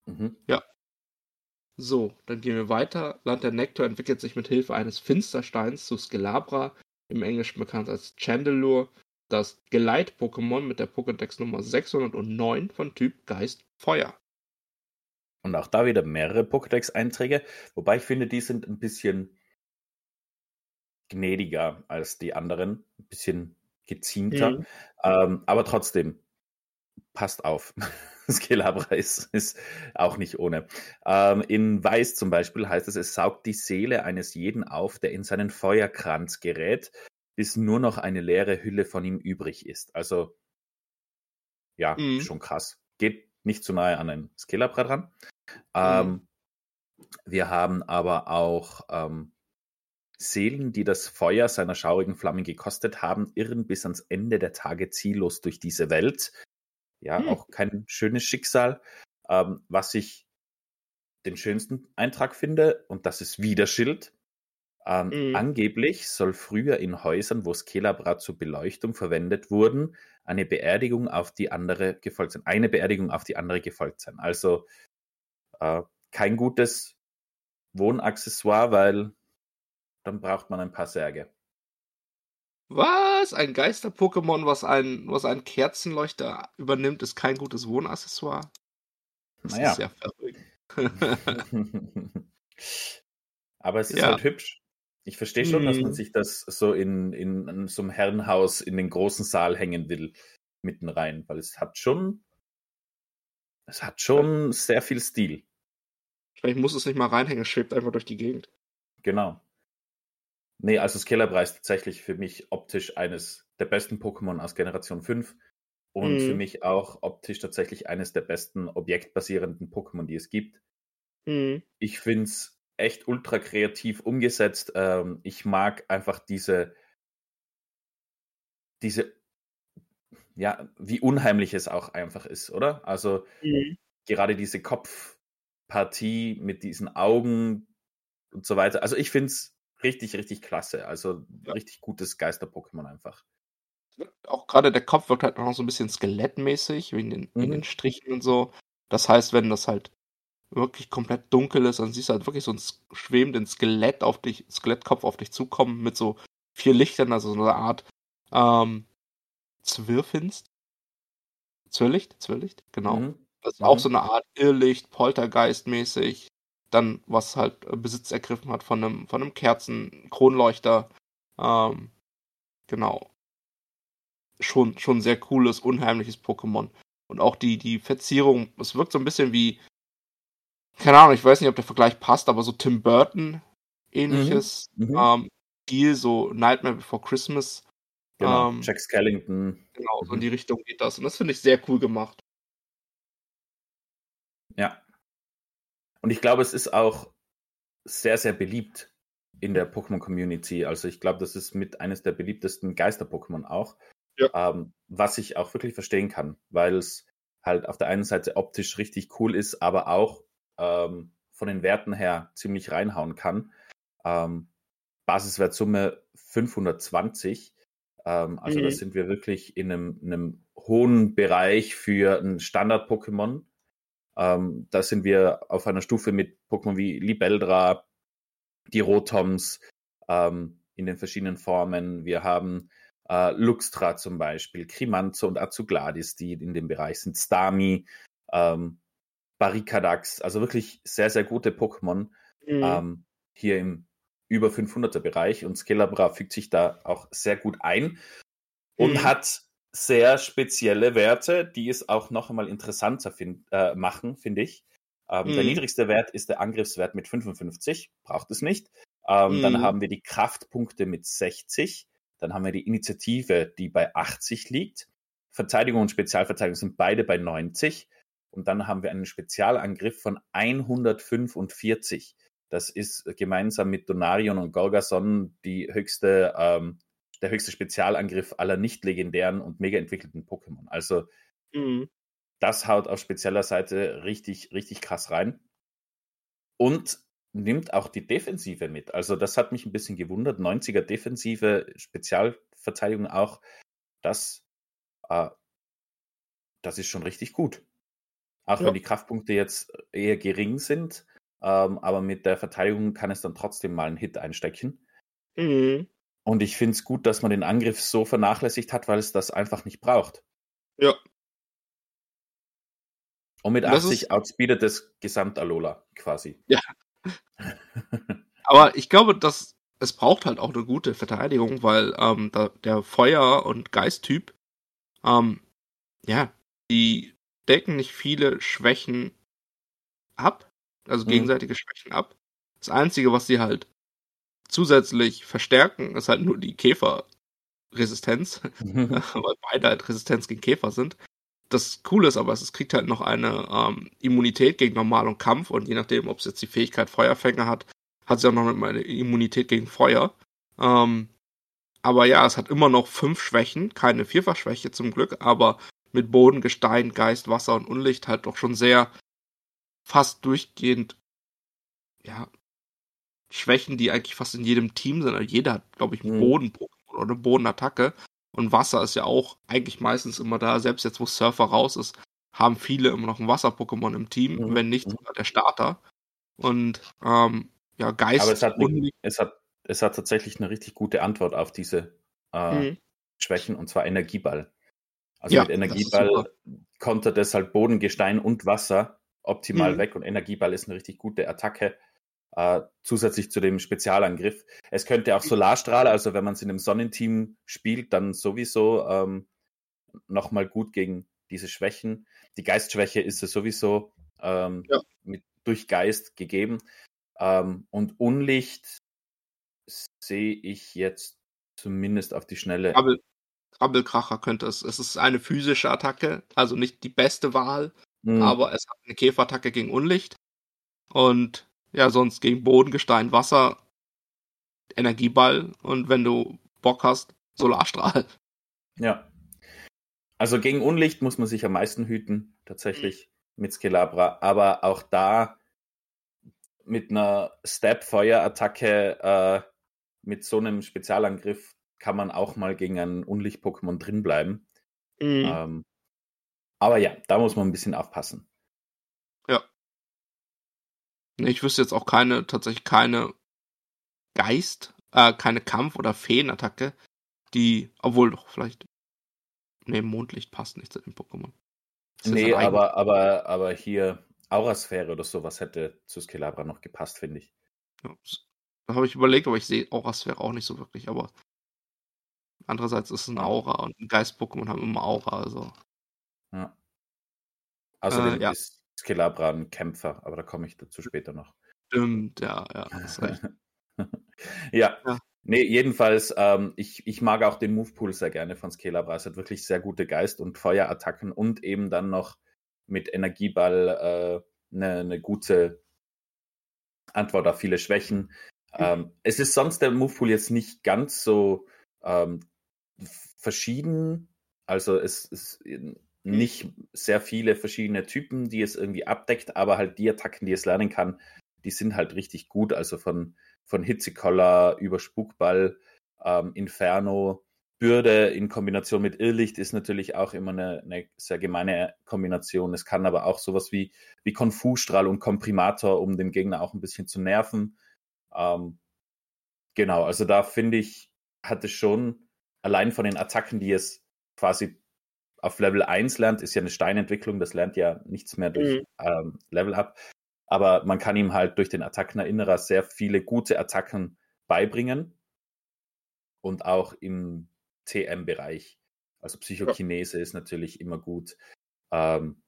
Mhm. Ja. So, dann gehen wir weiter. Land der Nektar entwickelt sich mit Hilfe eines Finstersteins zu Skelabra, im Englischen bekannt als Chandelure, das Geleit-Pokémon mit der Pokédex-Nummer sechshundertneun von Typ Geist Feuer. Und auch da wieder mehrere Pokédex-Einträge, wobei ich finde, die sind ein bisschen gnädiger als die anderen, ein bisschen geziemter, Mhm. ähm, aber trotzdem, passt auf. Skelabra ist, ist auch nicht ohne. Ähm, in Weiß zum Beispiel heißt es, es saugt die Seele eines jeden auf, der in seinen Feuerkranz gerät, bis nur noch eine leere Hülle von ihm übrig ist. Also, ja, Mhm. schon krass. Geht nicht zu nahe an ein Skelabra dran. Mhm. Ähm, wir haben aber auch ähm, Seelen, die das Feuer seiner schaurigen Flammen gekostet haben, irren bis ans Ende der Tage ziellos durch diese Welt. Ja, Mhm. auch kein schönes Schicksal. Ähm, was ich den schönsten Eintrag finde, und das ist Widerschild. Ähm, Mhm. angeblich soll früher in Häusern, wo Skelabra zur Beleuchtung verwendet wurden, eine Beerdigung auf die andere gefolgt sein. Eine Beerdigung auf die andere gefolgt sein. Also äh, kein gutes Wohnaccessoire, weil dann braucht man ein paar Särge. Was? Ein Geister-Pokémon, was ein, was einen Kerzenleuchter übernimmt, ist kein gutes Wohnaccessoire? Das ist Naja. ja verrückt. Aber es ist Ja. halt hübsch. Ich verstehe schon, dass man Mhm. sich das so in, in, in so einem Herrenhaus in den großen Saal hängen will, mitten rein, weil es hat schon, es hat schon sehr viel Stil. Vielleicht muss es nicht mal reinhängen, es schwebt einfach durch die Gegend. Genau. Nee, also Skelabra ist tatsächlich für mich optisch eines der besten Pokémon aus Generation fünf und für Mhm. mich auch optisch tatsächlich eines der besten objektbasierenden Pokémon, die es gibt. Mhm. Ich finde es echt ultra kreativ umgesetzt. Ähm, ich mag einfach diese, diese, ja, wie unheimlich es auch einfach ist, oder? Also Mhm. gerade diese Kopfpartie mit diesen Augen und so weiter. Also ich finde es richtig, richtig klasse. Also Ja. richtig gutes Geister-Pokémon einfach. Auch gerade der Kopf wirkt halt noch so ein bisschen skelettmäßig, wegen den, wegen den Mhm. Strichen und so. Das heißt, wenn das halt wirklich komplett dunkel ist, dann siehst du halt wirklich so einen s- schwebenden Skelett auf dich, Skelettkopf auf dich zukommen mit so vier Lichtern, also so eine Art ähm, Zwirrfinst. Zwirrlicht? Zwirrlicht? Genau. Mhm. Das ist auch so Mhm. eine Art Irrlicht, Poltergeist-mäßig. Dann, was halt äh, Besitz ergriffen hat von einem, von einem Kerzen-Kronleuchter. Ähm, genau. Schon, schon sehr cooles, unheimliches Pokémon. Und auch die, die Verzierung, es wirkt so ein bisschen wie, keine Ahnung, ich weiß nicht, ob der Vergleich passt, aber so Tim Burton Mhm. ähnliches Mhm. ähm, Stil, so Nightmare Before Christmas. Genau. Ähm, Jack Skellington. genau, so in die Mhm. Richtung geht das. Und das finde ich sehr cool gemacht. Ja. Und ich glaube, es ist auch sehr, sehr beliebt in der Pokémon-Community. Also ich glaube, das ist mit eines der beliebtesten Geister-Pokémon auch. Ja. Ähm, was ich auch wirklich verstehen kann, weil es halt auf der einen Seite optisch richtig cool ist, aber auch ähm, von den Werten her ziemlich reinhauen kann. Ähm, Basiswertsumme fünfhundertzwanzig. Ähm, also da Mhm. sind wir wirklich in einem, einem hohen Bereich für ein Standard-Pokémon. Ähm, da sind wir auf einer Stufe mit Pokémon wie Libeldra, die Rotoms ähm, in den verschiedenen Formen. Wir haben äh, Luxtra zum Beispiel, Krimanzo und Azugladis, die in dem Bereich sind, Starmie, ähm, Barricadax, also wirklich sehr, sehr gute Pokémon Mhm. ähm, hier im über fünfhunderter Bereich und Skelabra fügt sich da auch sehr gut ein und Mhm. hat sehr spezielle Werte, die es auch noch einmal interessanter find, äh, machen, finde ich. Ähm, der Mhm. niedrigste Wert ist der Angriffswert mit fünfundfünfzig, braucht es nicht. Ähm, dann Mhm. haben wir die Kraftpunkte mit sechzig. Dann haben wir die Initiative, die bei achtzig liegt. Verteidigung und Spezialverteidigung sind beide bei neunzig. Und dann haben wir einen Spezialangriff von hundertfünfundvierzig. Das ist gemeinsam mit Donarion und Golgason die höchste, ähm, der höchste Spezialangriff aller nicht legendären und mega entwickelten Pokémon. Also Mhm. das haut auf spezieller Seite richtig, richtig krass rein. Und nimmt auch die Defensive mit. Also das hat mich ein bisschen gewundert. neunziger Defensive, Spezialverteidigung auch. Das, äh, das ist schon richtig gut. Auch Ja. wenn die Kraftpunkte jetzt eher gering sind, ähm, aber mit der Verteidigung kann es dann trotzdem mal einen Hit einstecken. Mhm. Und ich finde es gut, dass man den Angriff so vernachlässigt hat, weil es das einfach nicht braucht. Ja. Und mit Und das ist, achtzig outspeedet es Gesamt-Alola quasi. ja. Aber ich glaube, dass es braucht halt auch eine gute Verteidigung, weil ähm, da, der Feuer- und Geist-Typ, ähm, ja, die decken nicht viele Schwächen ab, also Mhm. gegenseitige Schwächen ab. Das Einzige, was sie halt zusätzlich verstärken, ist halt nur die Käferresistenz, weil beide halt Resistenz gegen Käfer sind. Das Coole ist aber, es kriegt halt noch eine ähm, Immunität gegen Normal und Kampf und je nachdem, ob es jetzt die Fähigkeit Feuerfänger hat, hat sie auch noch eine Immunität gegen Feuer. Ähm, aber ja, es hat immer noch fünf Schwächen, keine Vierfachschwäche zum Glück, aber mit Boden, Gestein, Geist, Wasser und Unlicht halt doch schon sehr fast durchgehend, ja, Schwächen, die eigentlich fast in jedem Team sind. Also jeder hat, glaube ich, einen Mhm. Boden-Pokémon oder eine Bodenattacke. Und Wasser ist ja auch eigentlich meistens immer da, selbst jetzt, wo Surfer raus ist, haben viele immer noch ein Wasser-Pokémon im Team, Mhm. wenn nicht Mhm. sogar der Starter. Und ähm, ja, Aber es Geist hat, eine, und es, hat, es hat tatsächlich eine richtig gute Antwort auf diese äh, mhm. Schwächen, und zwar Energieball. Also Ja, mit das ist super. Energieball kontert es halt Boden, Gestein und Wasser optimal Mhm. weg, und Energieball ist eine richtig gute Attacke, äh, zusätzlich zu dem Spezialangriff. Es könnte auch Solarstrahl, also wenn man es in einem Sonnenteam spielt, dann sowieso ähm, nochmal gut gegen diese Schwächen. Die Geistschwäche ist es sowieso ähm, Ja. mit, durch Geist gegeben. Ähm, und Unlicht sehe ich jetzt zumindest auf die Schnelle. Krabbel, Krabbelkracher könnte es. Es ist eine physische Attacke, also nicht die beste Wahl, Hm, aber es hat eine Käferattacke gegen Unlicht. Und ja, sonst gegen Boden, Gestein, Wasser, Energieball und wenn du Bock hast, Solarstrahl. ja. Also gegen Unlicht muss man sich am meisten hüten, tatsächlich, mit Skelabra. Aber auch da mit einer Stab-Feuer-Attacke, äh, mit so einem Spezialangriff, kann man auch mal gegen ein Unlicht-Pokémon drinbleiben. Mhm. Ähm, aber ja, da muss man ein bisschen aufpassen. Ja. Nee, ich wüsste jetzt auch keine, tatsächlich keine Geist, äh, keine Kampf- oder Feenattacke, die, obwohl doch vielleicht, nee, Mondlicht passt nicht zu dem Pokémon. Das ist ja sein Nee, eigenes. aber, aber, aber hier Aurasphäre oder sowas hätte zu Skelabra noch gepasst, finde ich. Ja, da habe ich überlegt, aber ich sehe Aurasphäre auch nicht so wirklich, aber andererseits ist es ein Ja, Aura und Geist-Pokémon haben immer Aura, also. ja. Äh, Außerdem ja, ist Skelabra ein Kämpfer, aber da komme ich dazu später noch. stimmt, ja, ja, hast recht. Ja, Ja. nee, jedenfalls, ähm, ich, ich mag auch den Movepool sehr gerne von Skelabra. Es hat wirklich sehr gute Geist- und Feuerattacken und eben dann noch mit Energieball äh, eine, eine gute Antwort auf viele Schwächen. Ähm, es ist sonst der Movepool jetzt nicht ganz so ähm, verschieden. Also es ist nicht sehr viele verschiedene Typen, die es irgendwie abdeckt, aber halt die Attacken, die es lernen kann, die sind halt richtig gut. Also von, von Hitzekoller über Spukball, ähm, Inferno, Bürde in Kombination mit Irrlicht ist natürlich auch immer eine, eine sehr gemeine Kombination. Es kann aber auch sowas wie, wie Konfusstrahl und Komprimator, um den Gegner auch ein bisschen zu nerven. Ähm, genau, also da finde ich, hat es schon allein von den Attacken, die es quasi auf Level eins lernt, ist ja eine Steinentwicklung, das lernt ja nichts mehr durch Mhm. ähm, Level Up. Aber man kann ihm halt durch den Attackenerinnerer sehr viele gute Attacken beibringen und auch im T M-Bereich. Also Ja. Psychokinese ist natürlich immer gut. Ähm,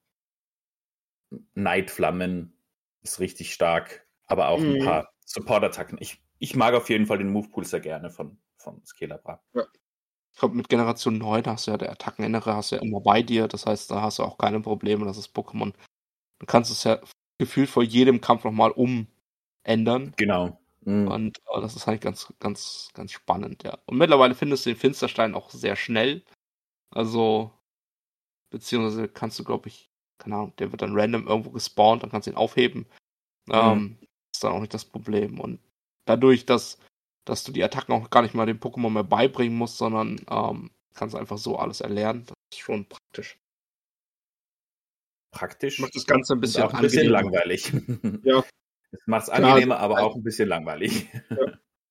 Neidflammen ist richtig stark, aber auch ein Mhm. paar Support-Attacken. Ich, ich mag auf jeden Fall den Movepool sehr gerne von, von Skelabra. Ja. Ich glaube, mit Generation neun hast du ja der Attackenerinnere hast du ja immer bei dir, das heißt, da hast du auch keine Probleme, dass das Pokémon, du kannst es ja gefühlt vor jedem Kampf nochmal umändern Genau. Mhm. und äh, das ist halt ganz, ganz, ganz spannend, ja. Und mittlerweile findest du den Finsterstein auch sehr schnell, also, beziehungsweise kannst du, glaube ich, keine Ahnung, der wird dann random irgendwo gespawnt, dann kannst du ihn aufheben, Mhm. ähm, ist dann auch nicht das Problem und dadurch, dass dass du die Attacken auch gar nicht mal dem Pokémon mehr beibringen musst, sondern ähm, kannst einfach so alles erlernen. Das ist schon praktisch. praktisch Macht das Ganze ein und bisschen auch ein bisschen angenehmer. langweilig. Ja, Es macht es klar, also, angenehmer, aber halt auch ein bisschen langweilig. ja,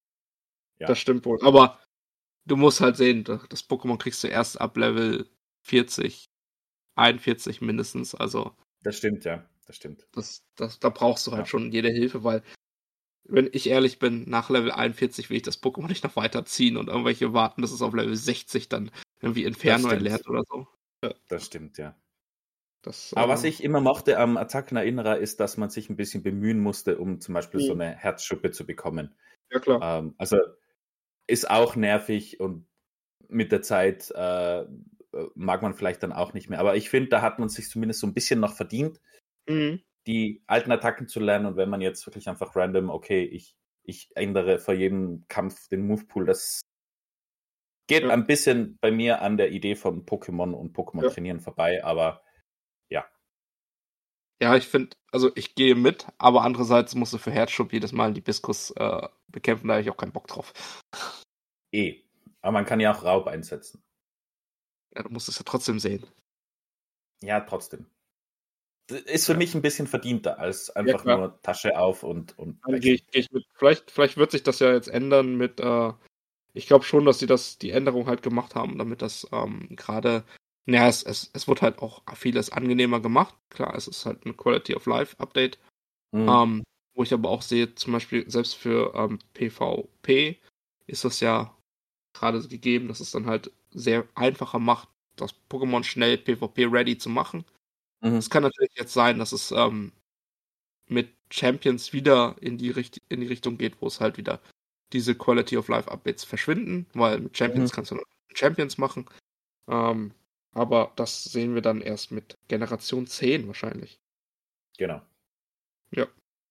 Ja, das stimmt wohl. Aber du musst halt sehen, da das Pokémon kriegst du erst ab Level vierzig, einundvierzig mindestens. Also, das stimmt, ja, das stimmt. das das da brauchst du halt Ja, schon jede Hilfe, weil, wenn ich ehrlich bin, nach Level einundvierzig will ich das Pokémon nicht noch weiterziehen und irgendwelche warten, bis es auf Level sechzig dann irgendwie das Inferno stimmt. erlernt oder so. Ja, Das stimmt, ja. das, Aber was äh ich immer mochte am Attacken-Erinnerer ist, dass man sich ein bisschen bemühen musste, um zum Beispiel so mhm, eine Herzschuppe zu bekommen. ja klar. Ähm, also, ist auch nervig und mit der Zeit, äh, äh, mag man vielleicht dann auch nicht mehr. Aber ich finde, da hat man sich zumindest so ein bisschen noch verdient, Mhm, die alten Attacken zu lernen. Und wenn man jetzt wirklich einfach random, okay, ich ich ändere vor jedem Kampf den Movepool, das geht ja, ein bisschen bei mir an der Idee von Pokémon und ja. Pokémon-Trainieren vorbei, aber ja. Ja, ich finde, also ich gehe mit, aber andererseits musst du für Herzschub jedes Mal die Biskus äh, bekämpfen, da habe ich auch keinen Bock drauf. Eh. Aber man kann ja auch Raub einsetzen. Ja, du musst es ja trotzdem sehen. Ja, trotzdem. D ist für Ja, mich ein bisschen verdienter als ja einfach klar. nur Tasche auf und und Dann gehe wechseln. ich, gehe ich mit. Vielleicht, vielleicht wird sich das ja jetzt ändern mit, äh, ich glaube schon, dass sie das, die Änderung halt gemacht haben, damit das ähm, gerade, naja, es, es, es wird halt auch vieles angenehmer gemacht. Klar, es ist halt ein Quality of Life Update. Mhm, Ähm, wo ich aber auch sehe, zum Beispiel selbst für ähm, PvP ist das ja gerade gegeben, dass es dann halt sehr einfacher macht, das Pokémon schnell PvP-ready zu machen. Es mhm, kann natürlich jetzt sein, dass es ähm, mit Champions wieder in die, Richt in die Richtung geht, wo es halt wieder diese Quality of Life Updates verschwinden, weil mit mhm. Champions kannst du nur Champions machen. Ähm, aber das sehen wir dann erst mit Generation zehn wahrscheinlich. Genau. Ja,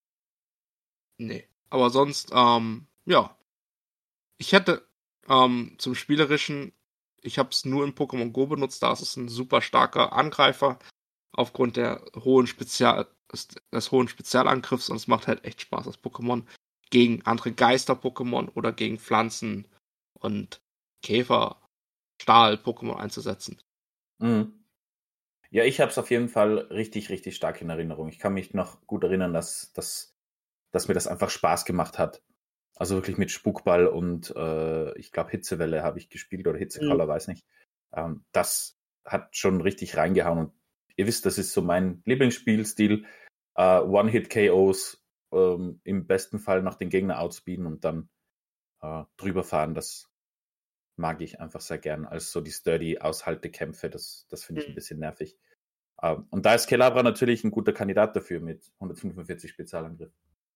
nee. Aber sonst, ähm, ja, ich hätte ähm, zum Spielerischen, ich habe es nur in Pokémon Go benutzt, da ist es ein super starker Angreifer aufgrund der hohen Spezial des, des hohen Spezialangriffs und es macht halt echt Spaß, das Pokémon gegen andere Geister-Pokémon oder gegen Pflanzen und Käfer, Stahl-Pokémon einzusetzen. Mhm. Ja, ich habe es auf jeden Fall richtig, richtig stark in Erinnerung. Ich kann mich noch gut erinnern, dass dass dass mir das einfach Spaß gemacht hat. Also wirklich mit Spukball und, äh, ich glaube Hitzewelle habe ich gespielt oder Mhm. Hitzekoller, weiß nicht. Ähm, das hat schon richtig reingehauen und ihr wisst, das ist so mein Lieblingsspielstil. Äh, One-Hit-K Os, ähm, im besten Fall noch den Gegner outspeeden und dann, äh, drüber fahren. Das mag ich einfach sehr gern als so die sturdy Aushaltekämpfe. Das das finde ich ein Mhm. bisschen nervig. Ähm, und da ist Kelabra natürlich ein guter Kandidat dafür mit hundertfünfundvierzig Spezialangriff.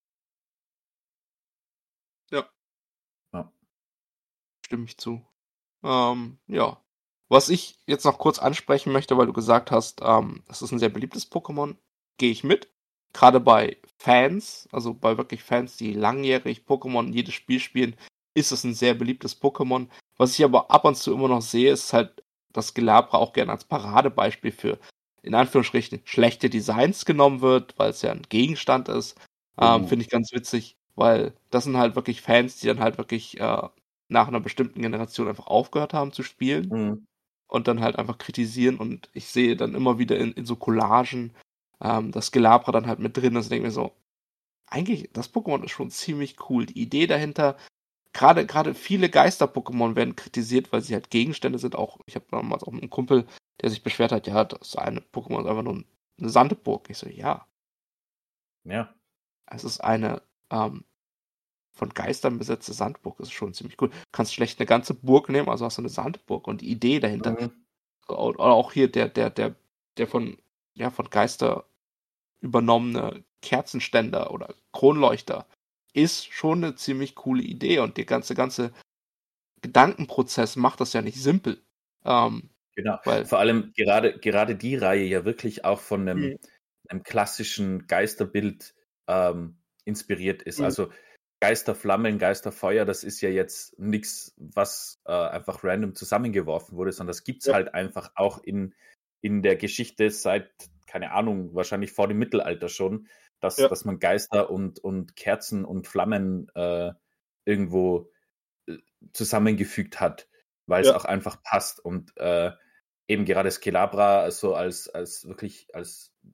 Ja, Ja. stimme ich zu. Ähm, ja. Was ich jetzt noch kurz ansprechen möchte, weil du gesagt hast, ähm, das ist ein sehr beliebtes Pokémon, gehe ich mit. Gerade bei Fans, also bei wirklich Fans, die langjährig Pokémon jedes Spiel spielen, ist es ein sehr beliebtes Pokémon. Was ich aber ab und zu immer noch sehe, ist halt, dass Gelabra auch gerne als Paradebeispiel für, in Anführungsstrichen, schlechte Designs genommen wird, weil es ja ein Gegenstand ist. Ähm, Uh. finde ich ganz witzig, weil das sind halt wirklich Fans, die dann halt wirklich äh, nach einer bestimmten Generation einfach aufgehört haben zu spielen Mhm. und dann halt einfach kritisieren und ich sehe dann immer wieder in, in so Collagen, ähm, dass Gelabra dann halt mit drin ist und denke mir so, eigentlich, das Pokémon ist schon ziemlich cool. Die Idee dahinter, gerade gerade viele Geister-Pokémon werden kritisiert, weil sie halt Gegenstände sind. Auch, ich habe damals auch einen Kumpel, der sich beschwert hat, ja, das eine Pokémon ist einfach nur eine Sandburg. Ich so, ja, Ja. es ist eine ähm, von Geistern besetzte Sandburg, ist schon ziemlich cool. Du kannst schlecht eine ganze Burg nehmen, also hast du eine Sandburg und die Idee dahinter. Mhm. Oder auch hier der, der, der, der von, ja, von Geister übernommene Kerzenständer oder Kronleuchter ist schon eine ziemlich coole Idee und der ganze, ganze Gedankenprozess macht das ja nicht simpel. Ähm, Genau. weil, Vor allem gerade gerade die Reihe ja wirklich auch von mhm, einem 'nem klassischen Geisterbild, ähm, inspiriert ist. mhm, Also, Geisterflammen, Geisterfeuer, das ist ja jetzt nix, was, äh, einfach random zusammengeworfen wurde, sondern das gibt's ja, halt einfach auch in in der Geschichte seit, keine Ahnung, wahrscheinlich vor dem Mittelalter schon, dass ja, dass man Geister und und Kerzen und Flammen, äh, irgendwo, äh, zusammengefügt hat, weil es ja, auch einfach passt und, äh, eben gerade Skelabra so als als wirklich als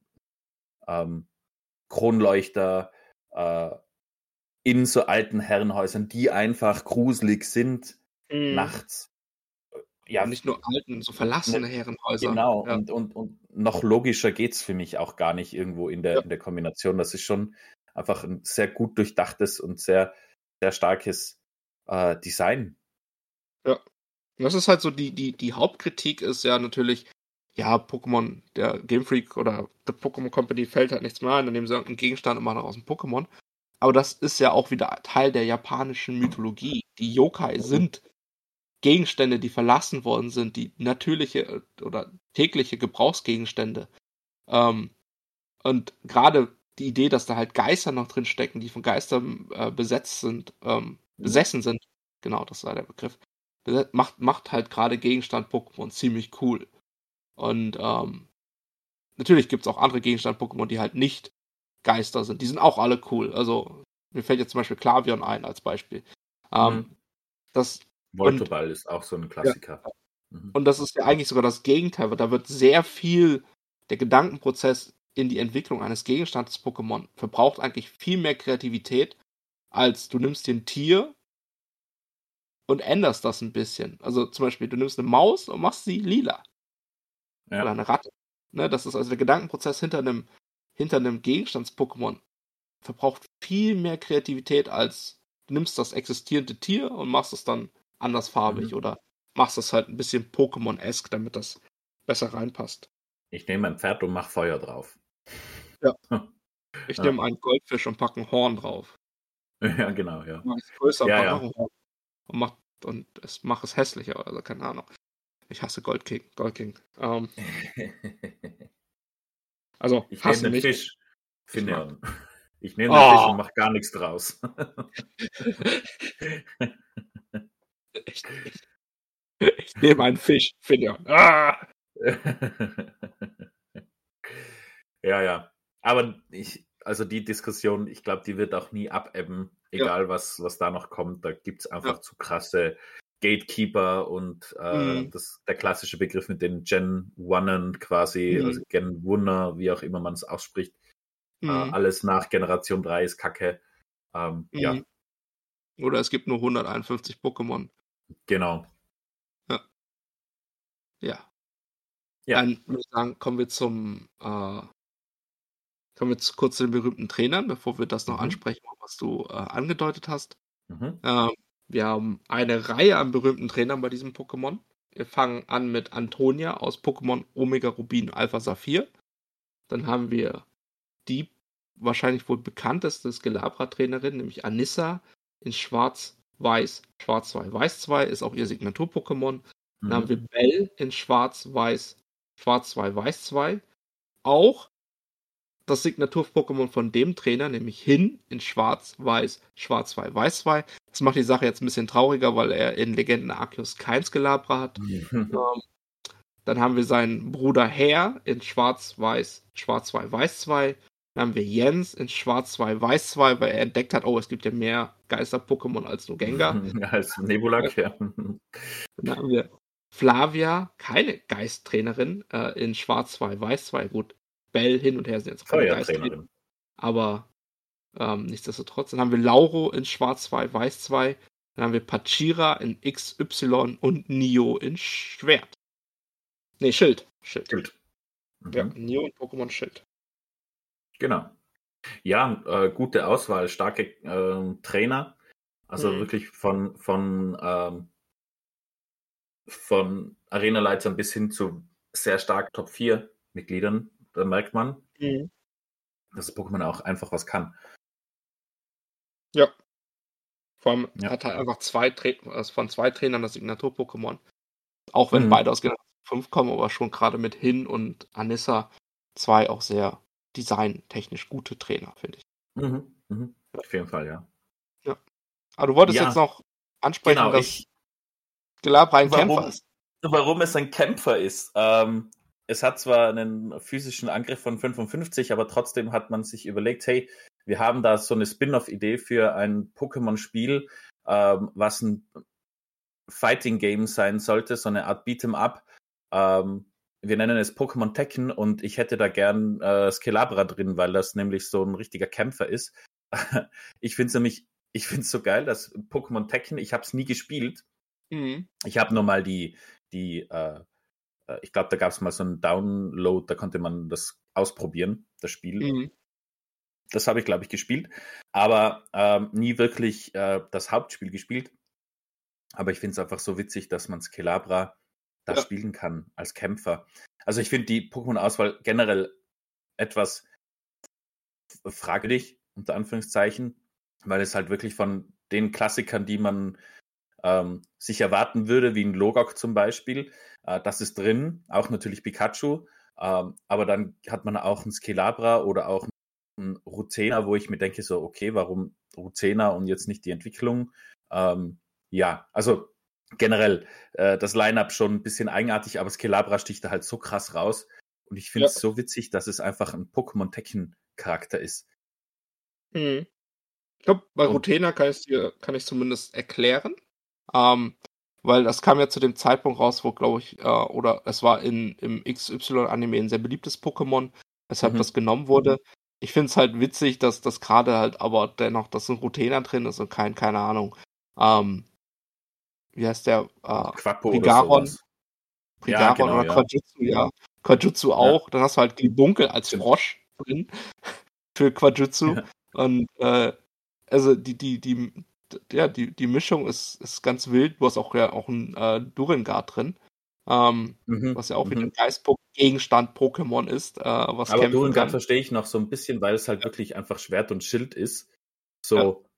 ähm, Kronleuchter äh, in so alten Herrenhäusern, die einfach gruselig sind Mhm. nachts. Ja, Und nicht nur alten, so verlassene ne, Herrenhäuser. genau. Ja. Und, und, und noch logischer geht's für mich auch gar nicht irgendwo in der, Ja. in der Kombination. Das ist schon einfach ein sehr gut durchdachtes und sehr, sehr starkes äh, Design. Ja. Und das ist halt so, die, die, die Hauptkritik ist ja natürlich, ja, Pokémon, der Game Freak oder The Pokémon Company fällt halt nichts mehr ein, dann nehmen sie irgendeinen Gegenstand und machen daraus ein Pokémon. Aber das ist ja auch wieder Teil der japanischen Mythologie. Die Yokai sind Gegenstände, die verlassen worden sind, die natürliche äh, oder tägliche Gebrauchsgegenstände. Ähm, und gerade die Idee, dass da halt Geister noch drin stecken, die von Geistern äh, besetzt sind, ähm, besessen sind, genau, das war der Begriff, beset- macht, macht halt gerade Gegenstand Pokémon ziemlich cool. Und ähm, natürlich gibt es auch andere Gegenstand-Pokémon, die halt nicht Geister sind. Die sind auch alle cool. Also, mir fällt jetzt zum Beispiel Klavion ein als Beispiel. Ähm, Mhm. das, und, Voltoball ist auch so ein ja, Klassiker. Mhm. und das ist ja eigentlich sogar das Gegenteil, weil da wird sehr viel, der Gedankenprozess in die Entwicklung eines Gegenstandes Pokémon verbraucht eigentlich viel mehr Kreativität, als du nimmst dir ein Tier und änderst das ein bisschen. Also zum Beispiel, du nimmst eine Maus und machst sie lila. Ja. Oder eine Ratte. Ne, das ist also der Gedankenprozess hinter einem, hinter einem Gegenstands-Pokémon verbraucht viel mehr Kreativität, als du nimmst das existierende Tier und machst es dann andersfarbig Mhm. oder machst es halt ein bisschen Pokémon-esque, damit das besser reinpasst. Ich nehme ein Pferd und mache Feuer drauf. Ja. Ich Ja. nehme einen Goldfisch und packe ein Horn drauf. Ja, genau, ja. Mach es größer und Ja, pack ja. noch ein Horn. Und mach, und es mach es hässlicher, also keine Ahnung. Ich hasse Gold King. Gold King. Ähm, also Ich hasse nehme den nicht. Fisch, Ich mag. Finneon. Ich nehme den Fisch Oh, und mache gar nichts draus. ich, ich, ich nehme einen Fisch, Finneon. Ah! Ja, ja. Aber ich, also die Diskussion, ich glaube, die wird auch nie abebben, Ja, egal was, was da noch kommt. Da gibt es einfach ja. zu krasse Gatekeeper und äh, Mhm. das, der klassische Begriff mit den Gen Onen quasi, Mhm. also Gen Wunner, wie auch immer man es ausspricht. Äh, Mhm. alles nach Generation drei ist Kacke. Ähm, Mhm. ja, Oder es gibt nur hunderteinundfünfzig Pokémon. genau. Ja. Ja. Ja. Dann würde ich sagen, kommen wir zum, äh, kommen wir zu, kurz zu den berühmten Trainern, bevor wir das noch Mhm. ansprechen, was du äh, angedeutet hast. Mhm. Ähm, wir haben eine Reihe an berühmten Trainern bei diesem Pokémon. Wir fangen an mit Antonia aus Pokémon Omega Rubin Alpha Saphir. Dann haben wir die wahrscheinlich wohl bekannteste Skelabra-Trainerin, nämlich Anissa in Schwarz-Weiß. Schwarz zwei Weiß zwei ist auch ihr Signatur-Pokémon. Dann haben Mhm. wir Bell in Schwarz-Weiß, Schwarz zwei Weiß zwei. Auch das Signatur-Pokémon von dem Trainer, nämlich Hin in Schwarz-Weiß, Schwarz zwei Weiß zwei. Das macht die Sache jetzt ein bisschen trauriger, weil er in Legenden Arceus kein Skelabra hat. Ähm, dann haben wir seinen Bruder Her in Schwarz-Weiß, Schwarz zwei Weiß zwei. Dann haben wir Jens in Schwarz zwei Weiß zwei, weil er entdeckt hat, oh, es gibt ja mehr Geister-Pokémon als nur Gengar. Als Nebulak, ja. Dann haben wir Flavia, keine Geisttrainerin, äh, in Schwarz zwei Weiß zwei. Gut, Bell hin und her sind jetzt keine Geisttrainer, Feuertrainerin. aber ähm, nichtsdestotrotz. Dann haben wir Lauro in Schwarz zwei Weiß zwei. Dann haben wir Pachira in X Y und Nio in Schwert. Nee, Schild. Schild. Schild. Ja, Mhm. Nio in Pokémon Schild. Genau. Ja, äh, gute Auswahl, starke ähm, Trainer. Also Mhm. wirklich von, von, ähm, von Arenaleitern bis hin zu sehr stark Top vier Mitgliedern. Da merkt man, Mhm. dass das Pokémon auch einfach was kann. Ja, vor allem Ja. hat er einfach zwei Tra also von zwei Trainern das Signatur-Pokémon. Auch wenn Mhm. beide aus Generation fünf kommen, aber schon gerade mit Hin und Anissa zwei auch sehr designtechnisch gute Trainer, finde ich. Mhm. Mhm. Auf jeden Fall, ja. Ja. Aber du wolltest jetzt Ja, noch ansprechen, genau. dass Ich, Gelabra ein Kämpfer warum, ist. warum es ein Kämpfer ist. Ähm, es hat zwar einen physischen Angriff von fünfundfünfzig, aber trotzdem hat man sich überlegt, hey, wir haben da so eine Spin-off-Idee für ein Pokémon-Spiel, ähm, was ein Fighting-Game sein sollte, so eine Art Beat'em-up. Ähm, wir nennen es Pokémon Tekken und ich hätte da gern äh, Skelabra drin, weil das nämlich so ein richtiger Kämpfer ist. Ich finde es nämlich, ich finde es so geil, dass Pokémon Tekken, ich habe es nie gespielt. Mhm. Ich habe nur mal die, die äh, ich glaube, da gab es mal so einen Download, da konnte man das ausprobieren, das Spiel. Mhm. Das habe ich, glaube ich, gespielt, aber ähm, nie wirklich äh, das Hauptspiel gespielt. Aber ich finde es einfach so witzig, dass man Skelabra da Ja. spielen kann als Kämpfer. Also ich finde die Pokémon-Auswahl generell etwas fraglich, unter Anführungszeichen, weil es halt wirklich von den Klassikern, die man ähm, sich erwarten würde, wie ein Logok zum Beispiel, äh, das ist drin, auch natürlich Pikachu, ähm, aber dann hat man auch ein Skelabra oder auch ein Rutena, wo ich mir denke so, okay, warum Rutena und jetzt nicht die Entwicklung? Ähm, ja, also generell äh, das Line-Up schon ein bisschen eigenartig, aber Skelabra sticht da halt so krass raus und ich finde es Ja. so witzig, dass es einfach ein Pokémon-Tekken-Charakter ist. Mhm. Ich glaube, bei Und Rutena kann ich dir, kann ich zumindest erklären. Ähm, weil das kam ja zu dem Zeitpunkt raus, wo, glaube ich, äh, oder es war in, im X Y-Anime ein sehr beliebtes Pokémon, weshalb mhm. das genommen wurde. Ich finde es halt witzig, dass das gerade halt aber dennoch, dass ein Rutena drin ist und kein, keine Ahnung, ähm, wie heißt der, äh, Quappo oder Prigaron, sowas. Ja, Prigaron genau, oder ja. Quajutsu, ja. Quajutsu Ja, auch. Dann hast du halt Glibunkel als stimmt. Frosch drin für Quajutsu. Ja. Und äh, also die, die, die, ja, die, die Mischung ist, ist ganz wild. Du hast auch ja auch einen äh, Durengard drin. Ähm, Mhm, was ja auch wieder ein mhm. Geistgegenstand Pokémon ist, äh, was Aber kämpfen Durengard kann. verstehe ich noch so ein bisschen, weil es halt wirklich einfach Schwert und Schild ist. Ja, So,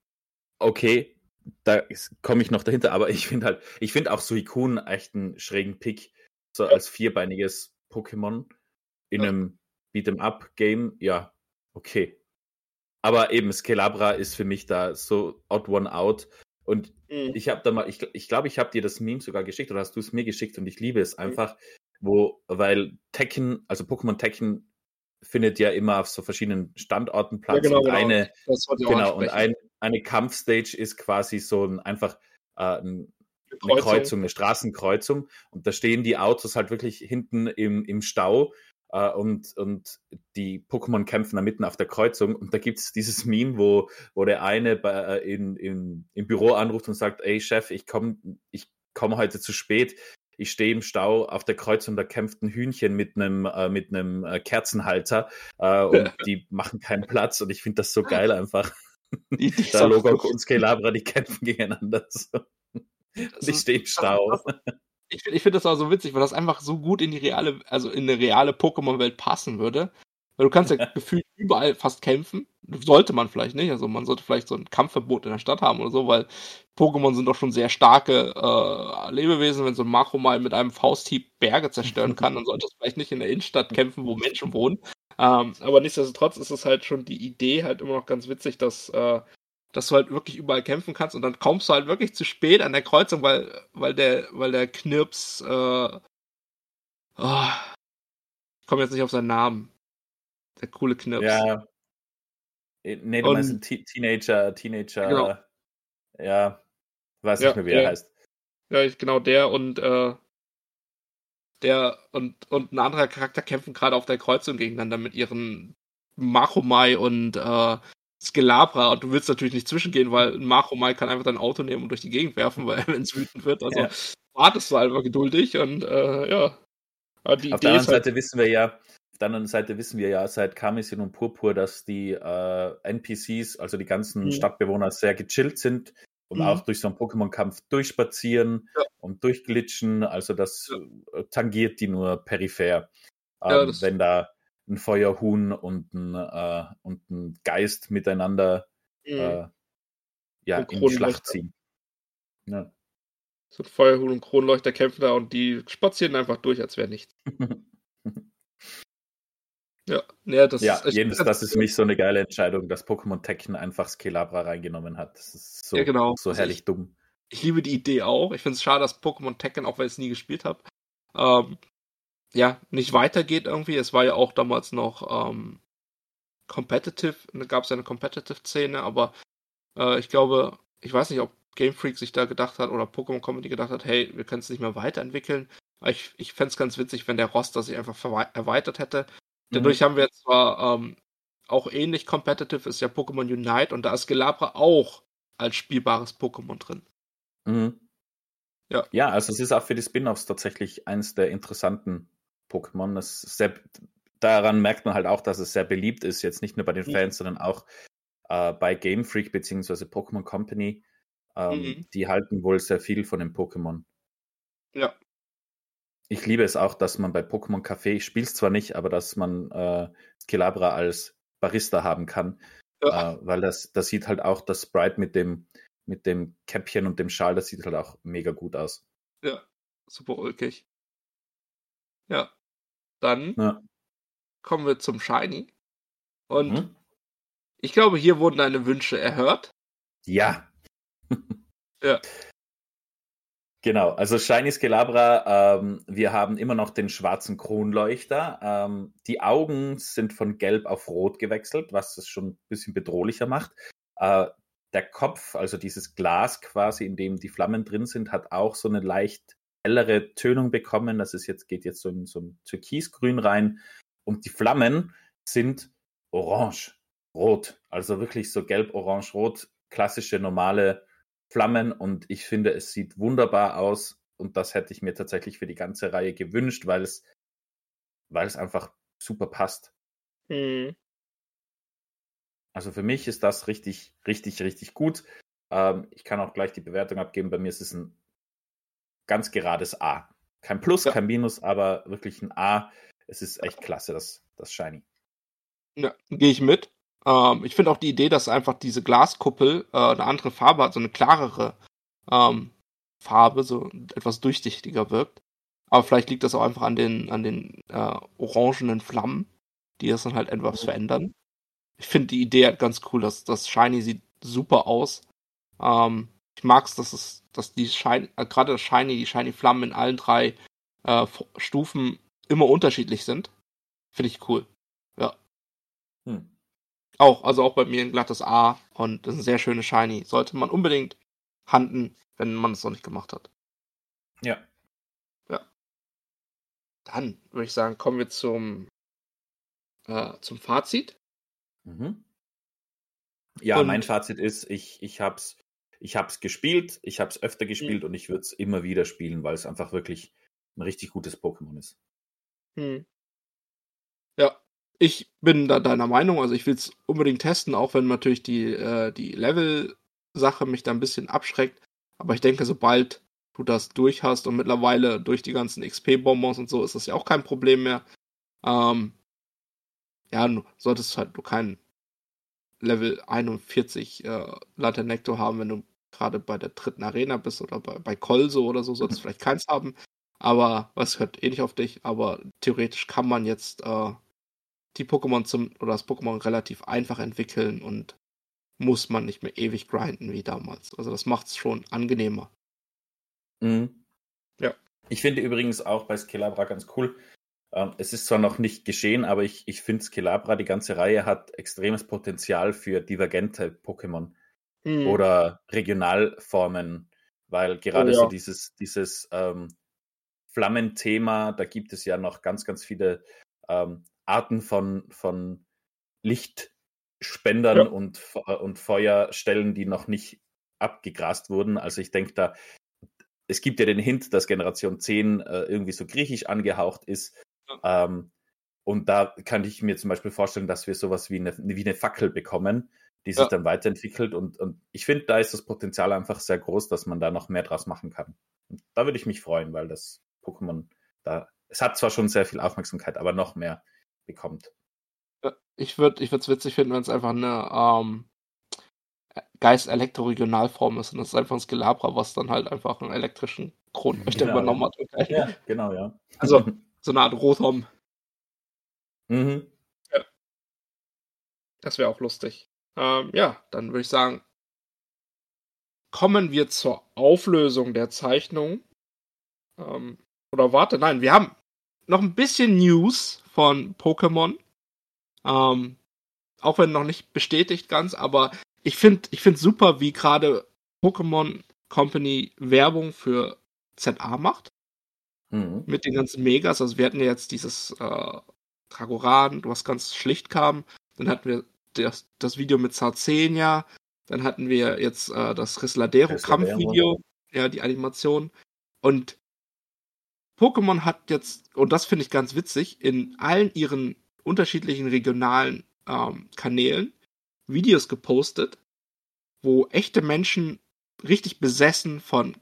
okay, da komme ich noch dahinter, aber ich finde halt, ich finde auch Suicune echt einen schrägen Pick, so ja, als vierbeiniges Pokémon in ja. einem Beat'em-up-Game, ja, okay. Aber eben, Skelabra ist für mich da so odd one out. Und Mhm. ich habe da mal, ich glaube, ich, glaub, ich habe dir das Meme sogar geschickt oder hast du es mir geschickt und ich liebe es Mhm. einfach, wo, weil Tekken, also Pokémon Tekken findet ja immer auf so verschiedenen Standorten Ja, Platz genau, und genau. eine, Das wollte ich auch genau, und ansprechen. ein, eine Kampfstage ist quasi so ein einfach äh, ein, Eine eine Kreuzung. Kreuzung, eine Straßenkreuzung und da stehen die Autos halt wirklich hinten im, im Stau äh, und, und die Pokémon kämpfen da mitten auf der Kreuzung und da gibt es dieses Meme, wo, wo der eine bei, äh, in, in, im Büro anruft und sagt, ey Chef, ich komme ich komm heute zu spät, ich stehe im Stau auf der Kreuzung, da kämpft ein Hühnchen mit einem äh, mit einem äh, Kerzenhalter äh, und die machen keinen Platz und ich finde das so geil einfach. Die, die ist Da einfach Logok gut. und Skelabra, die kämpfen gegeneinander. So. Das Und ich ist, stehe im das, Stau. das, ich finde ich find das auch so witzig, weil das einfach so gut in die reale, also in eine reale Pokémon-Welt passen würde. Weil du kannst ja gefühlt überall fast kämpfen. Sollte man vielleicht nicht. Also man sollte vielleicht so ein Kampfverbot in der Stadt haben oder so, weil Pokémon sind doch schon sehr starke äh, Lebewesen. Wenn so ein Makro mal mit einem Fausthieb Berge zerstören kann, dann sollte es vielleicht nicht in der Innenstadt kämpfen, wo Menschen wohnen. Ähm, aber nichtsdestotrotz ist es halt schon die Idee halt immer noch ganz witzig, dass äh, dass du halt wirklich überall kämpfen kannst und dann kommst du halt wirklich zu spät an der Kreuzung, weil, weil der, weil der Knirps, äh, oh, ich komme jetzt nicht auf seinen Namen. Der coole Knirps. Ja, nee, du meinst Und, einen Te- Teenager, genau, Teenager, ja, weiß nicht ja, mehr, wie er der, heißt. ja, ich- genau der und, äh, der und, und ein anderer Charakter kämpfen gerade auf der Kreuzung gegeneinander mit ihren Machomai und, äh, Skelabra und du willst natürlich nicht zwischengehen, weil ein Machomai kann einfach dein Auto nehmen und durch die Gegend werfen, weil wenn es wütend wird. Also Ja. wartest du einfach geduldig und äh, ja. Aber die Auf der Idee anderen ist halt. Seite wissen wir ja, auf der anderen Seite wissen wir ja seit Kamisin und Purpur, dass die äh, N P Cs, also die ganzen Mhm. Stadtbewohner, sehr gechillt sind und auch Mhm. durch so einen Pokémon-Kampf durchspazieren Ja, und durchglitschen. Also das ja, äh, tangiert die nur peripher. ja, Ähm, das. wenn da ein Feuerhuhn und ein, äh, und ein Geist miteinander Mhm. äh, ja, Und in die Schlacht Kronleuchter. ziehen. Ja. So ein Feuerhuhn und Kronleuchter kämpfen da und die spazieren einfach durch, als wäre nichts. Ja, ja, das ist Ja, echt jedenfalls, ganz das ist für cool. mich so eine geile Entscheidung, dass Pokémon Tekken einfach Skelabra reingenommen hat. Das ist Ja, so, genau. so Also ich, herrlich dumm. ich liebe die Idee auch. Ich finde es schade, dass Pokémon Tekken, auch weil ich es nie gespielt habe, ähm, ja, nicht weitergeht irgendwie. Es war ja auch damals noch ähm, Competitive, da gab es ja eine Competitive-Szene, aber äh, ich glaube, ich weiß nicht, ob Game Freak sich da gedacht hat oder Pokémon Company gedacht hat, hey, wir können es nicht mehr weiterentwickeln. Ich, ich fände es ganz witzig, wenn der Roster sich einfach verwei- erweitert hätte. Dadurch mhm. haben wir jetzt zwar ähm, auch ähnlich competitive, ist ja Pokémon Unite und da ist Gelabra auch als spielbares Pokémon drin. Mhm. Ja. ja, also es ist auch für die Spin-Offs tatsächlich eins der interessanten Pokémon. Das sehr, daran merkt man halt auch, dass es sehr beliebt ist, jetzt nicht nur bei den Fans, mhm. sondern auch äh, bei Game Freak bzw. Pokémon Company. Ähm, mhm. Die halten wohl sehr viel von den Pokémon. Ja. Ich liebe es auch, dass man bei Pokémon Café, ich spiele es zwar nicht, aber dass man äh, Gelabra als Barista haben kann, ja. äh, weil das, das sieht halt auch das Sprite mit dem mit dem Käppchen und dem Schal, das sieht halt auch mega gut aus. Ja, super ulkig. Ja, dann ja. kommen wir zum Shiny. Und mhm. ich glaube, hier wurden deine Wünsche erhört. Ja. ja. Genau, also Shiny Skelabra, ähm, wir haben immer noch den schwarzen Kronleuchter. Ähm, die Augen sind von gelb auf rot gewechselt, was es schon ein bisschen bedrohlicher macht. Äh, der Kopf, also dieses Glas quasi, in dem die Flammen drin sind, hat auch so eine leicht hellere Tönung bekommen. Das ist jetzt, geht jetzt so in so ein Türkisgrün rein. Und die Flammen sind orange, rot. Also wirklich so gelb, orange, rot, klassische, normale Flammen. Und ich finde, es sieht wunderbar aus. Und das hätte ich mir tatsächlich für die ganze Reihe gewünscht, weil es, weil es einfach super passt. Mhm. Also für mich ist das richtig, richtig, richtig gut. Ähm, ich kann auch gleich die Bewertung abgeben. Bei mir ist es ein ganz gerades A. Kein Plus, ja. kein Minus, aber wirklich ein A. Es ist echt klasse, das, das Shiny. Ja, gehe ich mit. Ähm, ich finde auch die Idee, dass einfach diese Glaskuppel äh, eine andere Farbe hat, so eine klarere ähm, Farbe, so etwas durchsichtiger wirkt. Aber vielleicht liegt das auch einfach an den, an den äh, orangenen Flammen, die das dann halt etwas mhm. verändern. Ich finde die Idee halt ganz cool, dass das Shiny sieht super aus. Ähm, ich mag es, dass es, dass die Shiny, äh, gerade das Shiny, die Shiny Flammen in allen drei äh, Stufen immer unterschiedlich sind. Finde ich cool. Ja. Hm. Auch, also auch bei mir ein glattes A und das ist ein sehr schönes Shiny. Sollte man unbedingt handen, wenn man es noch nicht gemacht hat. Ja. Ja. Dann würde ich sagen, kommen wir zum, äh, zum Fazit. Mhm. Ja, und mein Fazit ist, ich, ich hab's, ich hab's gespielt, ich hab's öfter gespielt mhm. und ich würde es immer wieder spielen, weil es einfach wirklich ein richtig gutes Pokémon ist. Mhm. Ja, ich bin da deiner Meinung, also ich will es unbedingt testen, auch wenn natürlich die, äh, die Level-Sache mich da ein bisschen abschreckt. Aber ich denke, sobald du das durch hast und mittlerweile durch die ganzen X P-Bonbons und so ist das ja auch kein Problem mehr. Ähm, ja, du solltest halt nur kein Level einundvierzig äh, Laternecto haben, wenn du gerade bei der dritten Arena bist oder bei, bei Colso oder so, solltest du vielleicht keins haben. Aber, was hört eh nicht auf dich, aber theoretisch kann man jetzt äh, die Pokémon zum, oder das Pokémon relativ einfach entwickeln und muss man nicht mehr ewig grinden wie damals. Also das macht es schon angenehmer. Mhm. Ja. Ich finde übrigens auch bei Skelabra ganz cool. Ähm, es ist zwar noch nicht geschehen, aber ich, ich finde Skelabra, die ganze Reihe hat extremes Potenzial für divergente Pokémon mhm. oder Regionalformen, weil gerade oh, ja. so dieses, dieses ähm, Flammenthema, da gibt es ja noch ganz, ganz viele ähm, Arten von, von Lichtspendern ja. und, und Feuerstellen, die noch nicht abgegrast wurden. Also ich denke da, es gibt ja den Hint, dass Generation zehn äh, irgendwie so griechisch angehaucht ist. Ja. Ähm, und da kann ich mir zum Beispiel vorstellen, dass wir sowas wie eine, wie eine Fackel bekommen, die sich ja. dann weiterentwickelt. Und, und ich finde, da ist das Potenzial einfach sehr groß, dass man da noch mehr draus machen kann. Und da würde ich mich freuen, weil das Pokémon da, es hat zwar schon sehr viel Aufmerksamkeit, aber noch mehr bekommt. Ich würde ich würde es witzig finden, wenn es einfach eine ähm, Geist-Elektro-Regionalform ist und das ist einfach ein Skelabra, was dann halt einfach einen elektrischen Kronleuchter genau, übernommen ja. hat. Ja, genau, ja. Also so eine Art Rotom. Mhm. Ja. Das wäre auch lustig. Ähm, ja, dann würde ich sagen, kommen wir zur Auflösung der Zeichnung. Ähm, oder warte, nein, wir haben noch ein bisschen News von Pokémon. Ähm, auch wenn noch nicht bestätigt ganz, aber ich finde ich finde super, wie gerade Pokémon Company Werbung für Z A macht. Mhm. mit den ganzen Megas. Also wir hatten ja jetzt dieses äh, Dragoran, was ganz schlicht kam. Dann hatten wir das, das Video mit Zarzenia. Dann hatten wir jetzt äh, das Resladero. Resladero-Kampfvideo, ja, die Animation. Und Pokémon hat jetzt, und das finde ich ganz witzig, in allen ihren unterschiedlichen regionalen ähm, Kanälen Videos gepostet, wo echte Menschen richtig besessen von,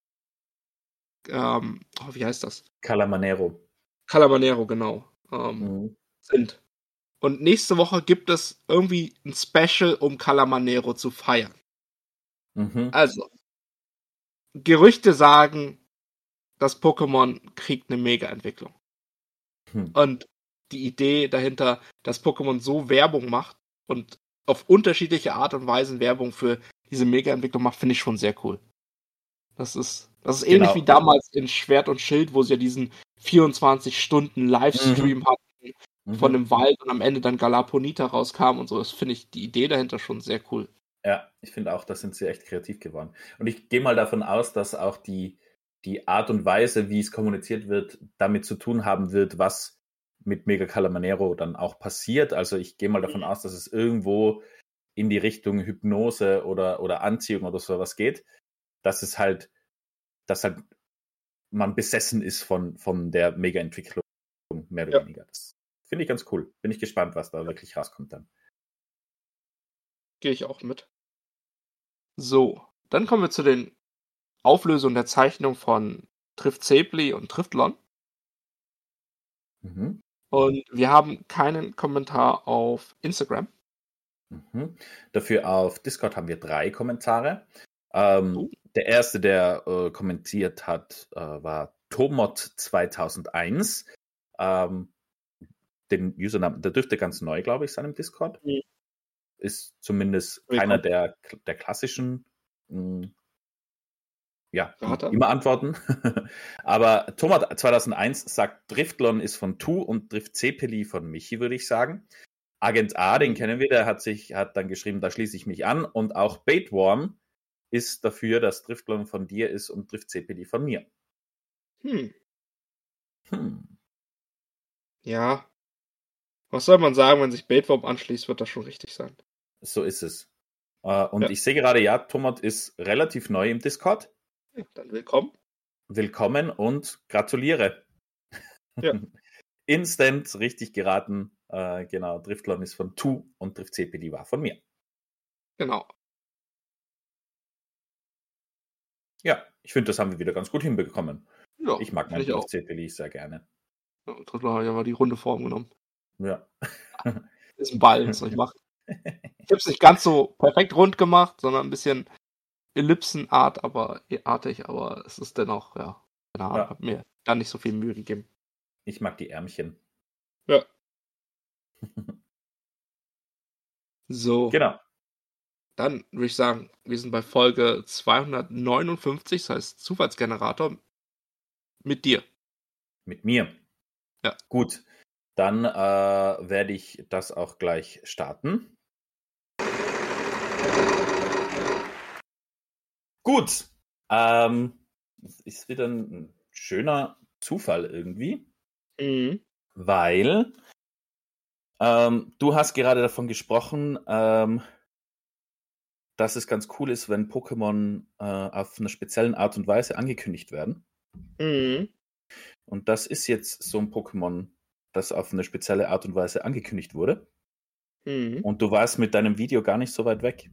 ähm, oh, wie heißt das? Calamanero. Calamanero, genau, ähm, Mhm. sind. Und nächste Woche gibt es irgendwie ein Special, um Calamanero zu feiern. Mhm. Also, Gerüchte sagen, das Pokémon kriegt eine Mega-Entwicklung. Hm. Und die Idee dahinter, dass Pokémon so Werbung macht und auf unterschiedliche Art und Weise Werbung für diese Mega-Entwicklung macht, finde ich schon sehr cool. Das ist, das ist ähnlich Genau. wie damals in Schwert und Schild, wo sie ja diesen vierundzwanzig Stunden Livestream Mhm. hatten Mhm. von dem Wald und am Ende dann Galaponita rauskam und so. Das finde ich die Idee dahinter schon sehr cool. Ja, ich finde auch, da sind sie echt kreativ geworden. Und ich gehe mal davon aus, dass auch die, die Art und Weise, wie es kommuniziert wird, damit zu tun haben wird, was mit Mega Calamanero dann auch passiert. Also ich gehe mal davon aus, dass es irgendwo in die Richtung Hypnose oder, oder Anziehung oder sowas geht, dass es halt, dass halt man besessen ist von, von der Mega-Entwicklung, mehr oder Ja. weniger. Das finde ich ganz cool. Bin ich gespannt, was da wirklich rauskommt dann. Gehe ich auch mit. So, dann kommen wir zu den Auflösungen der Zeichnung von Trifft Zepli und Triftlon. Mhm. Und wir haben keinen Kommentar auf Instagram. Mhm. Dafür auf Discord haben wir drei Kommentare. Ähm, Oh. Der erste, der äh, kommentiert hat, äh, war Tomot zweitausendeins. Ähm, den Username, der dürfte ganz neu, glaube ich, sein im Discord. Mhm. Ist zumindest Willkommen. keiner der, der klassischen, mh, ja, die Rater. immer antworten. Aber Tomot zweitausendeins sagt, Driftlon ist von Tu und Drift Cepeli von Michi, würde ich sagen. Agent A, den Mhm. kennen wir, der hat sich, hat dann geschrieben, da schließe ich mich an. Und auch Baitworm ist dafür, dass Driftlon von dir ist und Drift Cepeli von mir. Hm. Hm. Ja. Was soll man sagen, wenn sich Baitworm anschließt, wird das schon richtig sein. So ist es. Äh, und Ja. ich sehe gerade, ja, Tomot ist relativ neu im Discord. Ja, dann willkommen. Willkommen und gratuliere. Ja. Instant richtig geraten. Äh, genau, Driftlon ist von Tu und Drift Cepeli war von mir. Genau. Ja, ich finde, das haben wir wieder ganz gut hinbekommen. Ja, Ich mag finde meinen ich auch. Drift Cepeli sehr gerne. Ja, Triftlon hat ja mal die runde Form genommen. Ja. Ist ein Ball, was soll ich machen? Ich habe es nicht ganz so perfekt rund gemacht, sondern ein bisschen Ellipsenart, aber artig, aber es ist dennoch, ja, keine Ahnung, Ja. habe mir da nicht so viel Mühe gegeben. Ich mag die Ärmchen. Ja. So, Genau. dann würde ich sagen, wir sind bei Folge zweihundertneunundfünfzig, das heißt Zufallsgenerator, mit dir. Mit mir. Ja. Gut. Dann äh, werde ich das auch gleich starten. Gut. Ähm, ist wieder ein schöner Zufall irgendwie, Mhm. weil ähm, du hast gerade davon gesprochen, ähm, dass es ganz cool ist, wenn Pokémon äh, auf eine spezielle Art und Weise angekündigt werden. Mhm. Und das ist jetzt so ein Pokémon, das auf eine spezielle Art und Weise angekündigt wurde. Mhm. Und du warst mit deinem Video gar nicht so weit weg.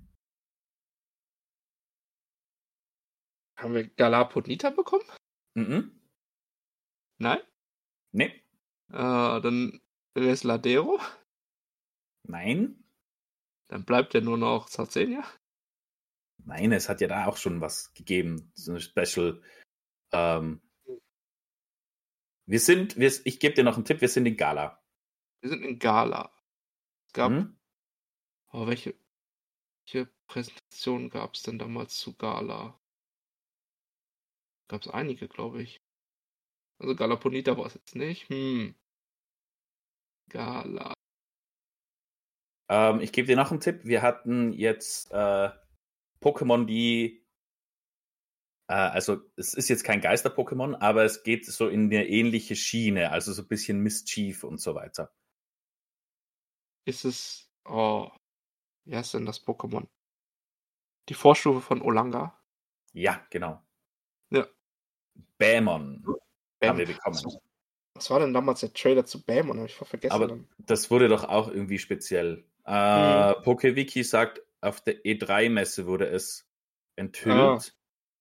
Haben wir Galaponita bekommen? Mhm. Nein? Nee. Äh, dann Resladero? Nein. Dann bleibt ja nur noch Zarzenia. Nein, es hat ja da auch schon was gegeben. So eine Special. Ähm, wir sind, wir, ich gebe dir noch einen Tipp, wir sind in Gala. Wir sind in Gala. Es gab, Hm? oh, welche, welche Präsentation gab es denn damals zu Gala? Gab es einige, glaube ich. Also Galaponita war es jetzt nicht. Hm. Gala. Ähm, ich gebe dir noch einen Tipp. Wir hatten jetzt äh, Pokémon, die Äh, also es ist jetzt kein Geister-Pokémon, aber es geht so in eine ähnliche Schiene, also so ein bisschen Mischief und so weiter. Ist es, oh, wie heißt denn das Pokémon? Die Vorstufe von Olanga? Ja, genau. Ja. Bämon haben wir Bam. bekommen. Was, was war denn damals der Trailer zu Bämon? Habe ich voll vergessen. Aber dann. das wurde doch auch irgendwie speziell. Äh, Hm. PokeWiki sagt, auf der E drei Messe wurde es enthüllt.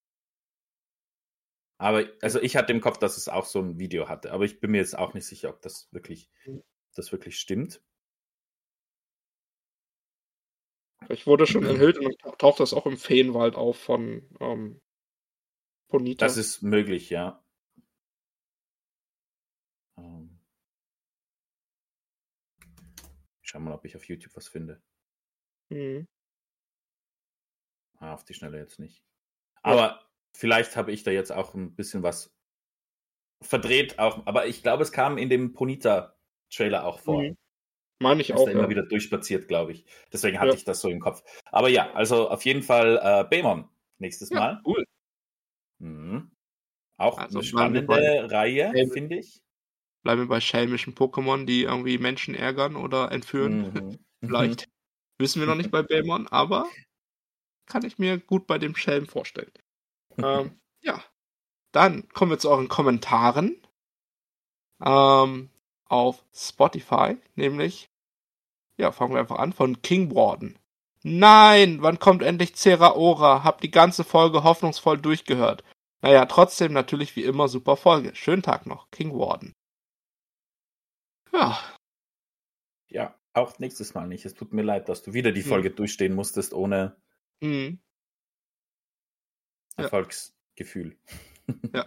Ah. Aber also ich hatte im Kopf, dass es auch so ein Video hatte. Aber ich bin mir jetzt auch nicht sicher, ob das wirklich, Hm. das wirklich stimmt. Ich wurde schon enthüllt und dann taucht das auch im Feenwald auf von ähm, Ponyta. Das ist möglich, ja. Ähm, ich schau mal, ob ich auf YouTube was finde. Mhm. Ah, auf die Schnelle jetzt nicht. Aber ja. Vielleicht habe ich da jetzt auch ein bisschen was verdreht. Auch, aber ich glaube, es kam in dem Ponyta-Trailer auch vor. Mhm. Meine ich ist auch. da immer ja. wieder durchspaziert, glaube ich. Deswegen hatte Ja. ich das so im Kopf. Aber ja, also auf jeden Fall äh, Bämon nächstes Ja, Mal. cool. Mhm. Auch Also eine bleiben wir spannende bei Reihe, Schelm- finde ich. Bleiben wir bei schelmischen Pokémon, die irgendwie Menschen ärgern oder entführen. Mhm. Vielleicht. Wissen wir noch nicht bei Bämon, aber kann ich mir gut bei dem Schelm vorstellen. ähm, ja. Dann kommen wir zu euren Kommentaren. Ähm, auf Spotify, nämlich, ja, fangen wir einfach an, von King Warden. Nein, wann kommt endlich Zeraora? Hab die ganze Folge hoffnungsvoll durchgehört. Naja, trotzdem natürlich wie immer super Folge. Schönen Tag noch, King Warden. Ja. Ja, auch nächstes Mal nicht. Es tut mir leid, dass du wieder die Folge hm. durchstehen musstest ohne hm. Erfolgsgefühl. Ja.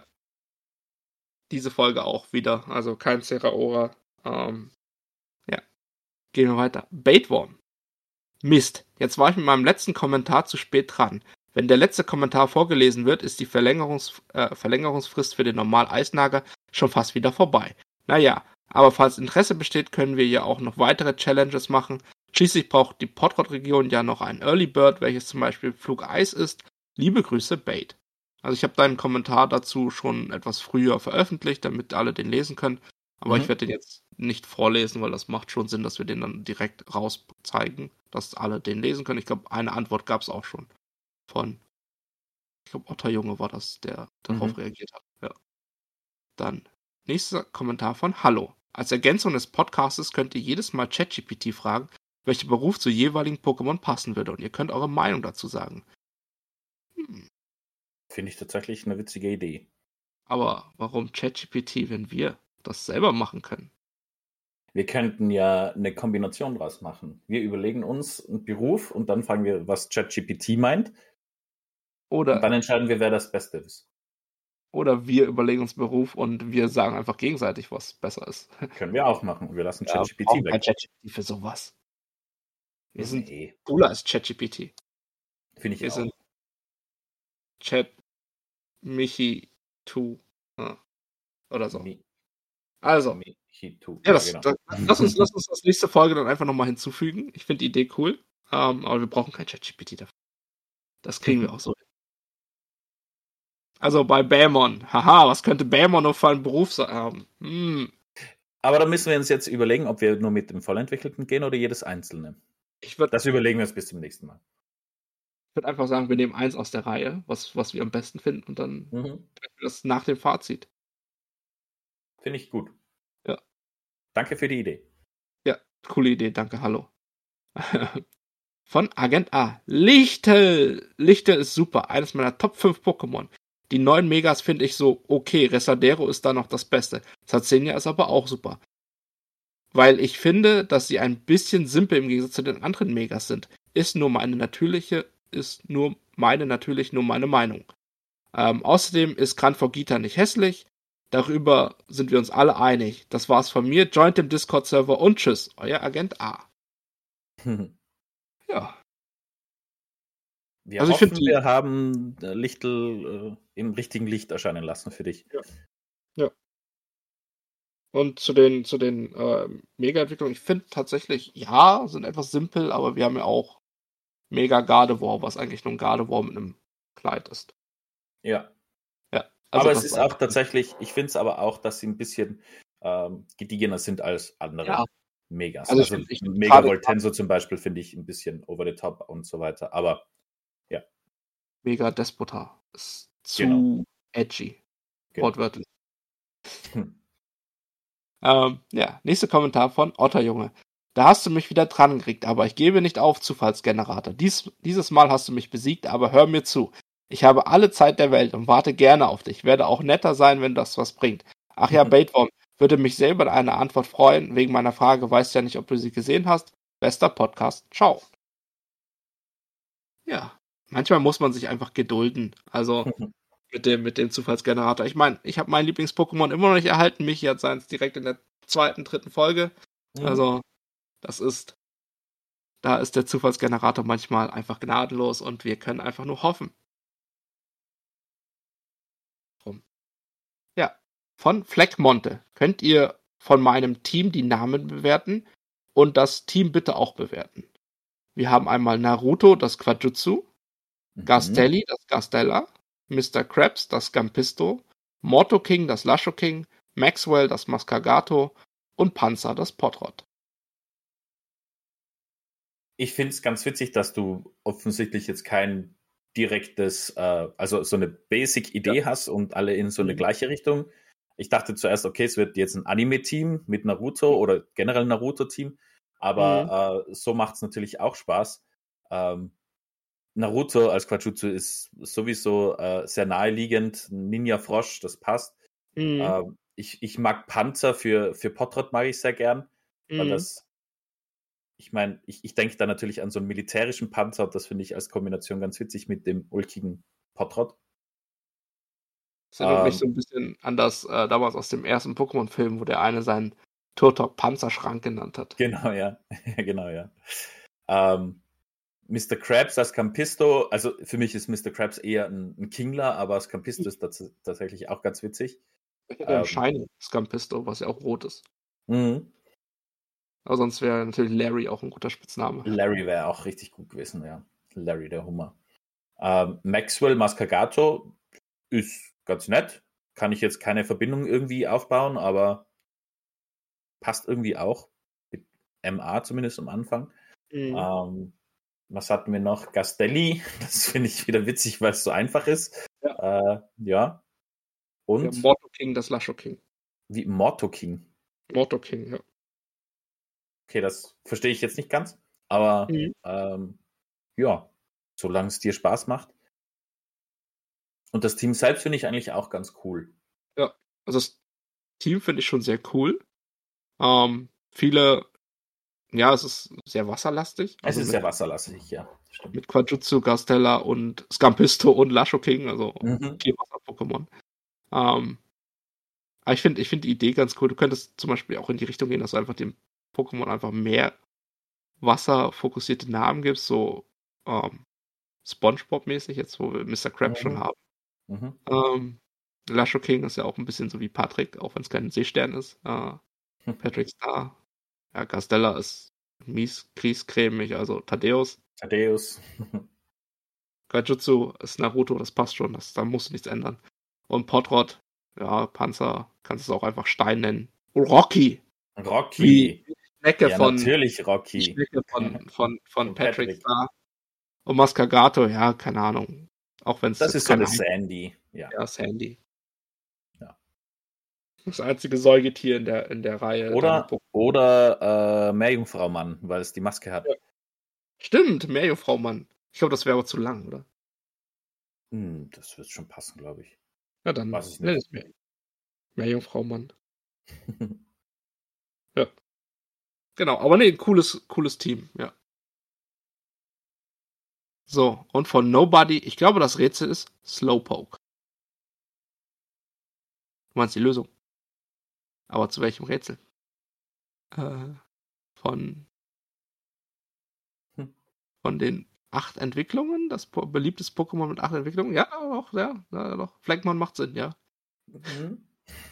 Diese Folge auch wieder. Also kein Zeraora. Ähm, ja. Gehen wir weiter. Baitworm. Mist. Jetzt war ich mit meinem letzten Kommentar zu spät dran. Wenn der letzte Kommentar vorgelesen wird, ist die Verlängerungs äh, Verlängerungsfrist für den Normal-Eisnager schon fast wieder vorbei. Naja, aber falls Interesse besteht, können wir ja auch noch weitere Challenges machen. Schließlich braucht die Podrod-Region ja noch einen Early Bird, welches zum Beispiel Flug Eis ist. Liebe Grüße, Bait. Also ich habe deinen Kommentar dazu schon etwas früher veröffentlicht, damit alle den lesen können. Aber mhm. ich werde den jetzt nicht vorlesen, weil das macht schon Sinn, dass wir den dann direkt raus zeigen, dass alle den lesen können. Ich glaube, eine Antwort gab es auch schon von, ich glaube, Otter Junge war das, der darauf mhm. reagiert hat. Ja. Dann nächster Kommentar von Hallo. Als Ergänzung des Podcasts könnt ihr jedes Mal ChatGPT fragen, welcher Beruf zu jeweiligen Pokémon passen würde und ihr könnt eure Meinung dazu sagen. Hm. Finde ich tatsächlich eine witzige Idee. Aber warum ChatGPT, wenn wir das selber machen können? Wir könnten ja eine Kombination draus machen. Wir überlegen uns einen Beruf und dann fragen wir, was ChatGPT meint. Oder und dann entscheiden wir, wer das Beste ist. Oder wir überlegen uns Beruf und wir sagen einfach gegenseitig, was besser ist. Können wir auch machen. Wir lassen ja, ChatGPT weg. Kein ChatGPT für sowas. Wir sind nee. cooler als ChatGPT. Finde ich wir auch. Wir sind Chat Michi Tu ja. oder so. Mi also, Michi Tu. ja, das, ja, genau. das, lass, uns, lass uns das nächste Folge dann einfach nochmal hinzufügen. Ich finde die Idee cool, ähm, aber wir brauchen kein ChatGPT dafür. Das kriegen wir auch so hin. Also bei Bämon. Haha, was könnte Bämon noch für einen Beruf haben? Hm. Aber da müssen wir uns jetzt überlegen, ob wir nur mit dem Vollentwickelten gehen oder jedes einzelne. Ich würd, das überlegen wir uns bis zum nächsten Mal. Ich würde einfach sagen, wir nehmen eins aus der Reihe, was, was wir am besten finden, und dann mhm. das nach dem Fazit. Finde ich gut. Ja. Danke für die Idee. Ja, coole Idee, danke, hallo. Von Agent A. Lichtel! Lichtel ist super, eines meiner Top fünf Pokémon. Die neuen Megas finde ich so okay, Resadero ist da noch das Beste. Sazenia ist aber auch super. Weil ich finde, dass sie ein bisschen simpel im Gegensatz zu den anderen Megas sind. Ist nur meine natürliche, ist nur meine natürlich nur meine Meinung. Ähm, außerdem ist Gran Fogita nicht hässlich. Darüber sind wir uns alle einig. Das war's von mir. Joint dem Discord-Server und tschüss, euer Agent A. Ja. Wir also hoffen, ich find, wir haben Lichtel äh, im richtigen Licht erscheinen lassen für dich. Ja. ja. Und zu den, zu den äh, Mega-Entwicklungen, ich finde tatsächlich, ja, sind etwas simpel, aber wir haben ja auch Mega Gardevoir, was eigentlich nur ein Gardevoir mit einem Kleid ist. Ja. Also aber es ist auch tatsächlich, ich finde es aber auch, dass sie ein bisschen ähm, gediegener sind als andere ja. Megas. Also, also find, Mega Voltenso zum Beispiel finde ich ein bisschen over the top und so weiter, aber ja. Mega Despota ist zu genau. edgy. Genau. Wortwörtlich. Hm. Ähm, ja, nächster Kommentar von Otterjunge. Da hast du mich wieder dran gekriegt, aber ich gebe nicht auf, Zufallsgenerator. Dies, dieses Mal hast du mich besiegt, aber hör mir zu. Ich habe alle Zeit der Welt und warte gerne auf dich. Werde auch netter sein, wenn das was bringt. Ach ja, Baitworm, würde mich sehr über eine Antwort freuen. Wegen meiner Frage, weißt ja nicht, ob du sie gesehen hast. Bester Podcast. Ciao. Ja, manchmal muss man sich einfach gedulden. Also mit dem, mit dem Zufallsgenerator. Ich meine, ich habe mein Lieblings-Pokémon immer noch nicht erhalten. Mich jetzt seins direkt in der zweiten, dritten Folge. Mhm. Also, das ist, da ist der Zufallsgenerator manchmal einfach gnadenlos und wir können einfach nur hoffen. Ja, von Fleckmonte könnt ihr von meinem Team die Namen bewerten und das Team bitte auch bewerten. Wir haben einmal Naruto, das Quajutsu, mhm. Gastelli, das Gastella, Mister Krabs, das Scampisto, Morto King, das Lasho King, Maxwell, das Mascagato und Panzer, das Potrot. Ich finde es ganz witzig, dass du offensichtlich jetzt kein direktes, äh, also so eine Basic-Idee ja. hast und alle in so eine mhm. gleiche Richtung. Ich dachte zuerst, okay, es wird jetzt ein Anime-Team mit Naruto oder generell ein Naruto-Team, aber mhm. äh, so macht es natürlich auch Spaß. Ähm, Naruto als Quajutsu ist sowieso äh, sehr naheliegend. Ninja Frosch, das passt. Mhm. Ähm, ich, ich mag Panzer für, für Potrot mag ich sehr gern, mhm. weil das, ich meine, ich, ich denke da natürlich an so einen militärischen Panzer, das finde ich als Kombination ganz witzig mit dem ulkigen Potrot. Das erinnert ähm, mich so ein bisschen an das äh, damals aus dem ersten Pokémon-Film, wo der eine seinen Turtok Panzerschrank genannt hat. Genau, ja. genau, ja. Ähm, Mister Krabs als Scampisto, also für mich ist Mister Krabs eher ein, ein Kingler, aber Scampisto ist tats- tatsächlich auch ganz witzig. Ich hätte ähm, ein Shiny Scampisto, was ja auch rot ist. Mhm. Aber sonst wäre natürlich Larry auch ein guter Spitzname. Larry wäre auch richtig gut gewesen, ja. Larry, der Hummer. Ähm, Maxwell Mascagato ist ganz nett. Kann ich jetzt keine Verbindung irgendwie aufbauen, aber passt irgendwie auch. Mit M A zumindest am Anfang. Mhm. Ähm, was hatten wir noch? Gastelli. Das finde ich wieder witzig, weil es so einfach ist. Ja. Äh, ja. Und? Der Morto King, das Lasho King. Wie Morto King? Morto King, ja. Okay, das verstehe ich jetzt nicht ganz. Aber mhm. ähm, ja, solange es dir Spaß macht. Und das Team selbst finde ich eigentlich auch ganz cool. Ja, also das Team finde ich schon sehr cool. Ähm, viele, ja, es ist sehr wasserlastig. Also es ist mit, sehr wasserlastig, ja. Stimmt. Mit Quajutsu, Gastella und Scampisto und Lasho King, also mhm. vier Wasser-Pokémon. Ähm, aber ich finde ich find die Idee ganz cool. Du könntest zum Beispiel auch in die Richtung gehen, dass du einfach dem Pokémon einfach mehr wasserfokussierte Namen gibst, so ähm, Spongebob-mäßig, jetzt wo wir Mister Krabs mhm. schon haben. Mhm. Ähm, Lasho King ist ja auch ein bisschen so wie Patrick, auch wenn es kein Seestern ist. Äh, hm. Patrick Star. Ja, Gastella ist mies, kriescremig, also Thaddeus. Thaddeus. Gaijutsu ist Naruto, das passt schon, das, da musst du nichts ändern. Und Potrot, ja, Panzer, kannst du es auch einfach Stein nennen. Rocky! Rocky! Die Schnecke ja, von, natürlich Rocky. Die Schnecke von, von, von Patrick, Patrick Star. Und Mascagato, ja, keine Ahnung. Auch wenn es Das ist so eine Sandy. Ja, ja Sandy. Ja. Das einzige Säugetier in der, in der Reihe. Oder, oder äh, Meerjungfrau-Mann, weil es die Maske hat. Ja. Stimmt, Meerjungfrau-Mann. Ich glaube, das wäre aber zu lang, oder? Hm, das wird schon passen, glaube ich. Ja, dann weiß ich nicht. Mehr. Meerjungfrau-Mann. Ja. Genau, aber nee, cooles, cooles Team, ja. So, und von Nobody, ich glaube, das Rätsel ist Slowpoke. Du meinst die Lösung. Aber zu welchem Rätsel? Äh, von hm. von den acht Entwicklungen? Das po- beliebtes Pokémon mit acht Entwicklungen? Ja, doch, ja, ja doch. Fleckmon macht Sinn, ja. Mhm.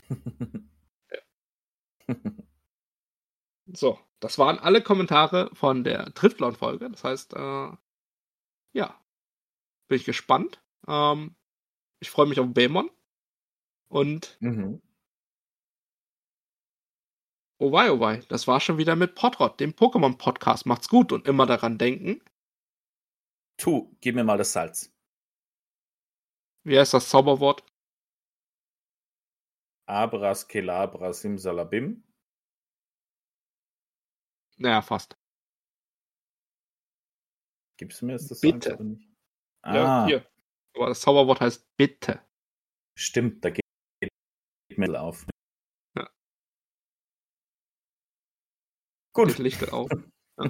ja. So, das waren alle Kommentare von der Driftlon-Folge. Das heißt, äh, ja, bin ich gespannt. Ähm, ich freue mich auf Baemon. Und Mhm. oh wei, oh wei, das war schon wieder mit Podrot, dem Pokémon-Podcast. Macht's gut und immer daran denken. Tu, gib mir mal das Salz. Wie heißt das Zauberwort? Abras, Kelabra, Simsalabim. Naja, fast. Gibst du mir jetzt das Bitte. Salz oder nicht? Ja, Ah, hier. Aber das Zauberwort heißt bitte. stimmt, da geht mir auf. Ja. Gut. Das Licht auf. Ja.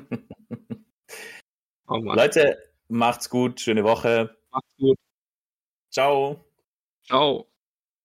Oh Mann. Leute, macht's gut, schöne Woche. Macht's gut. Ciao. Ciao.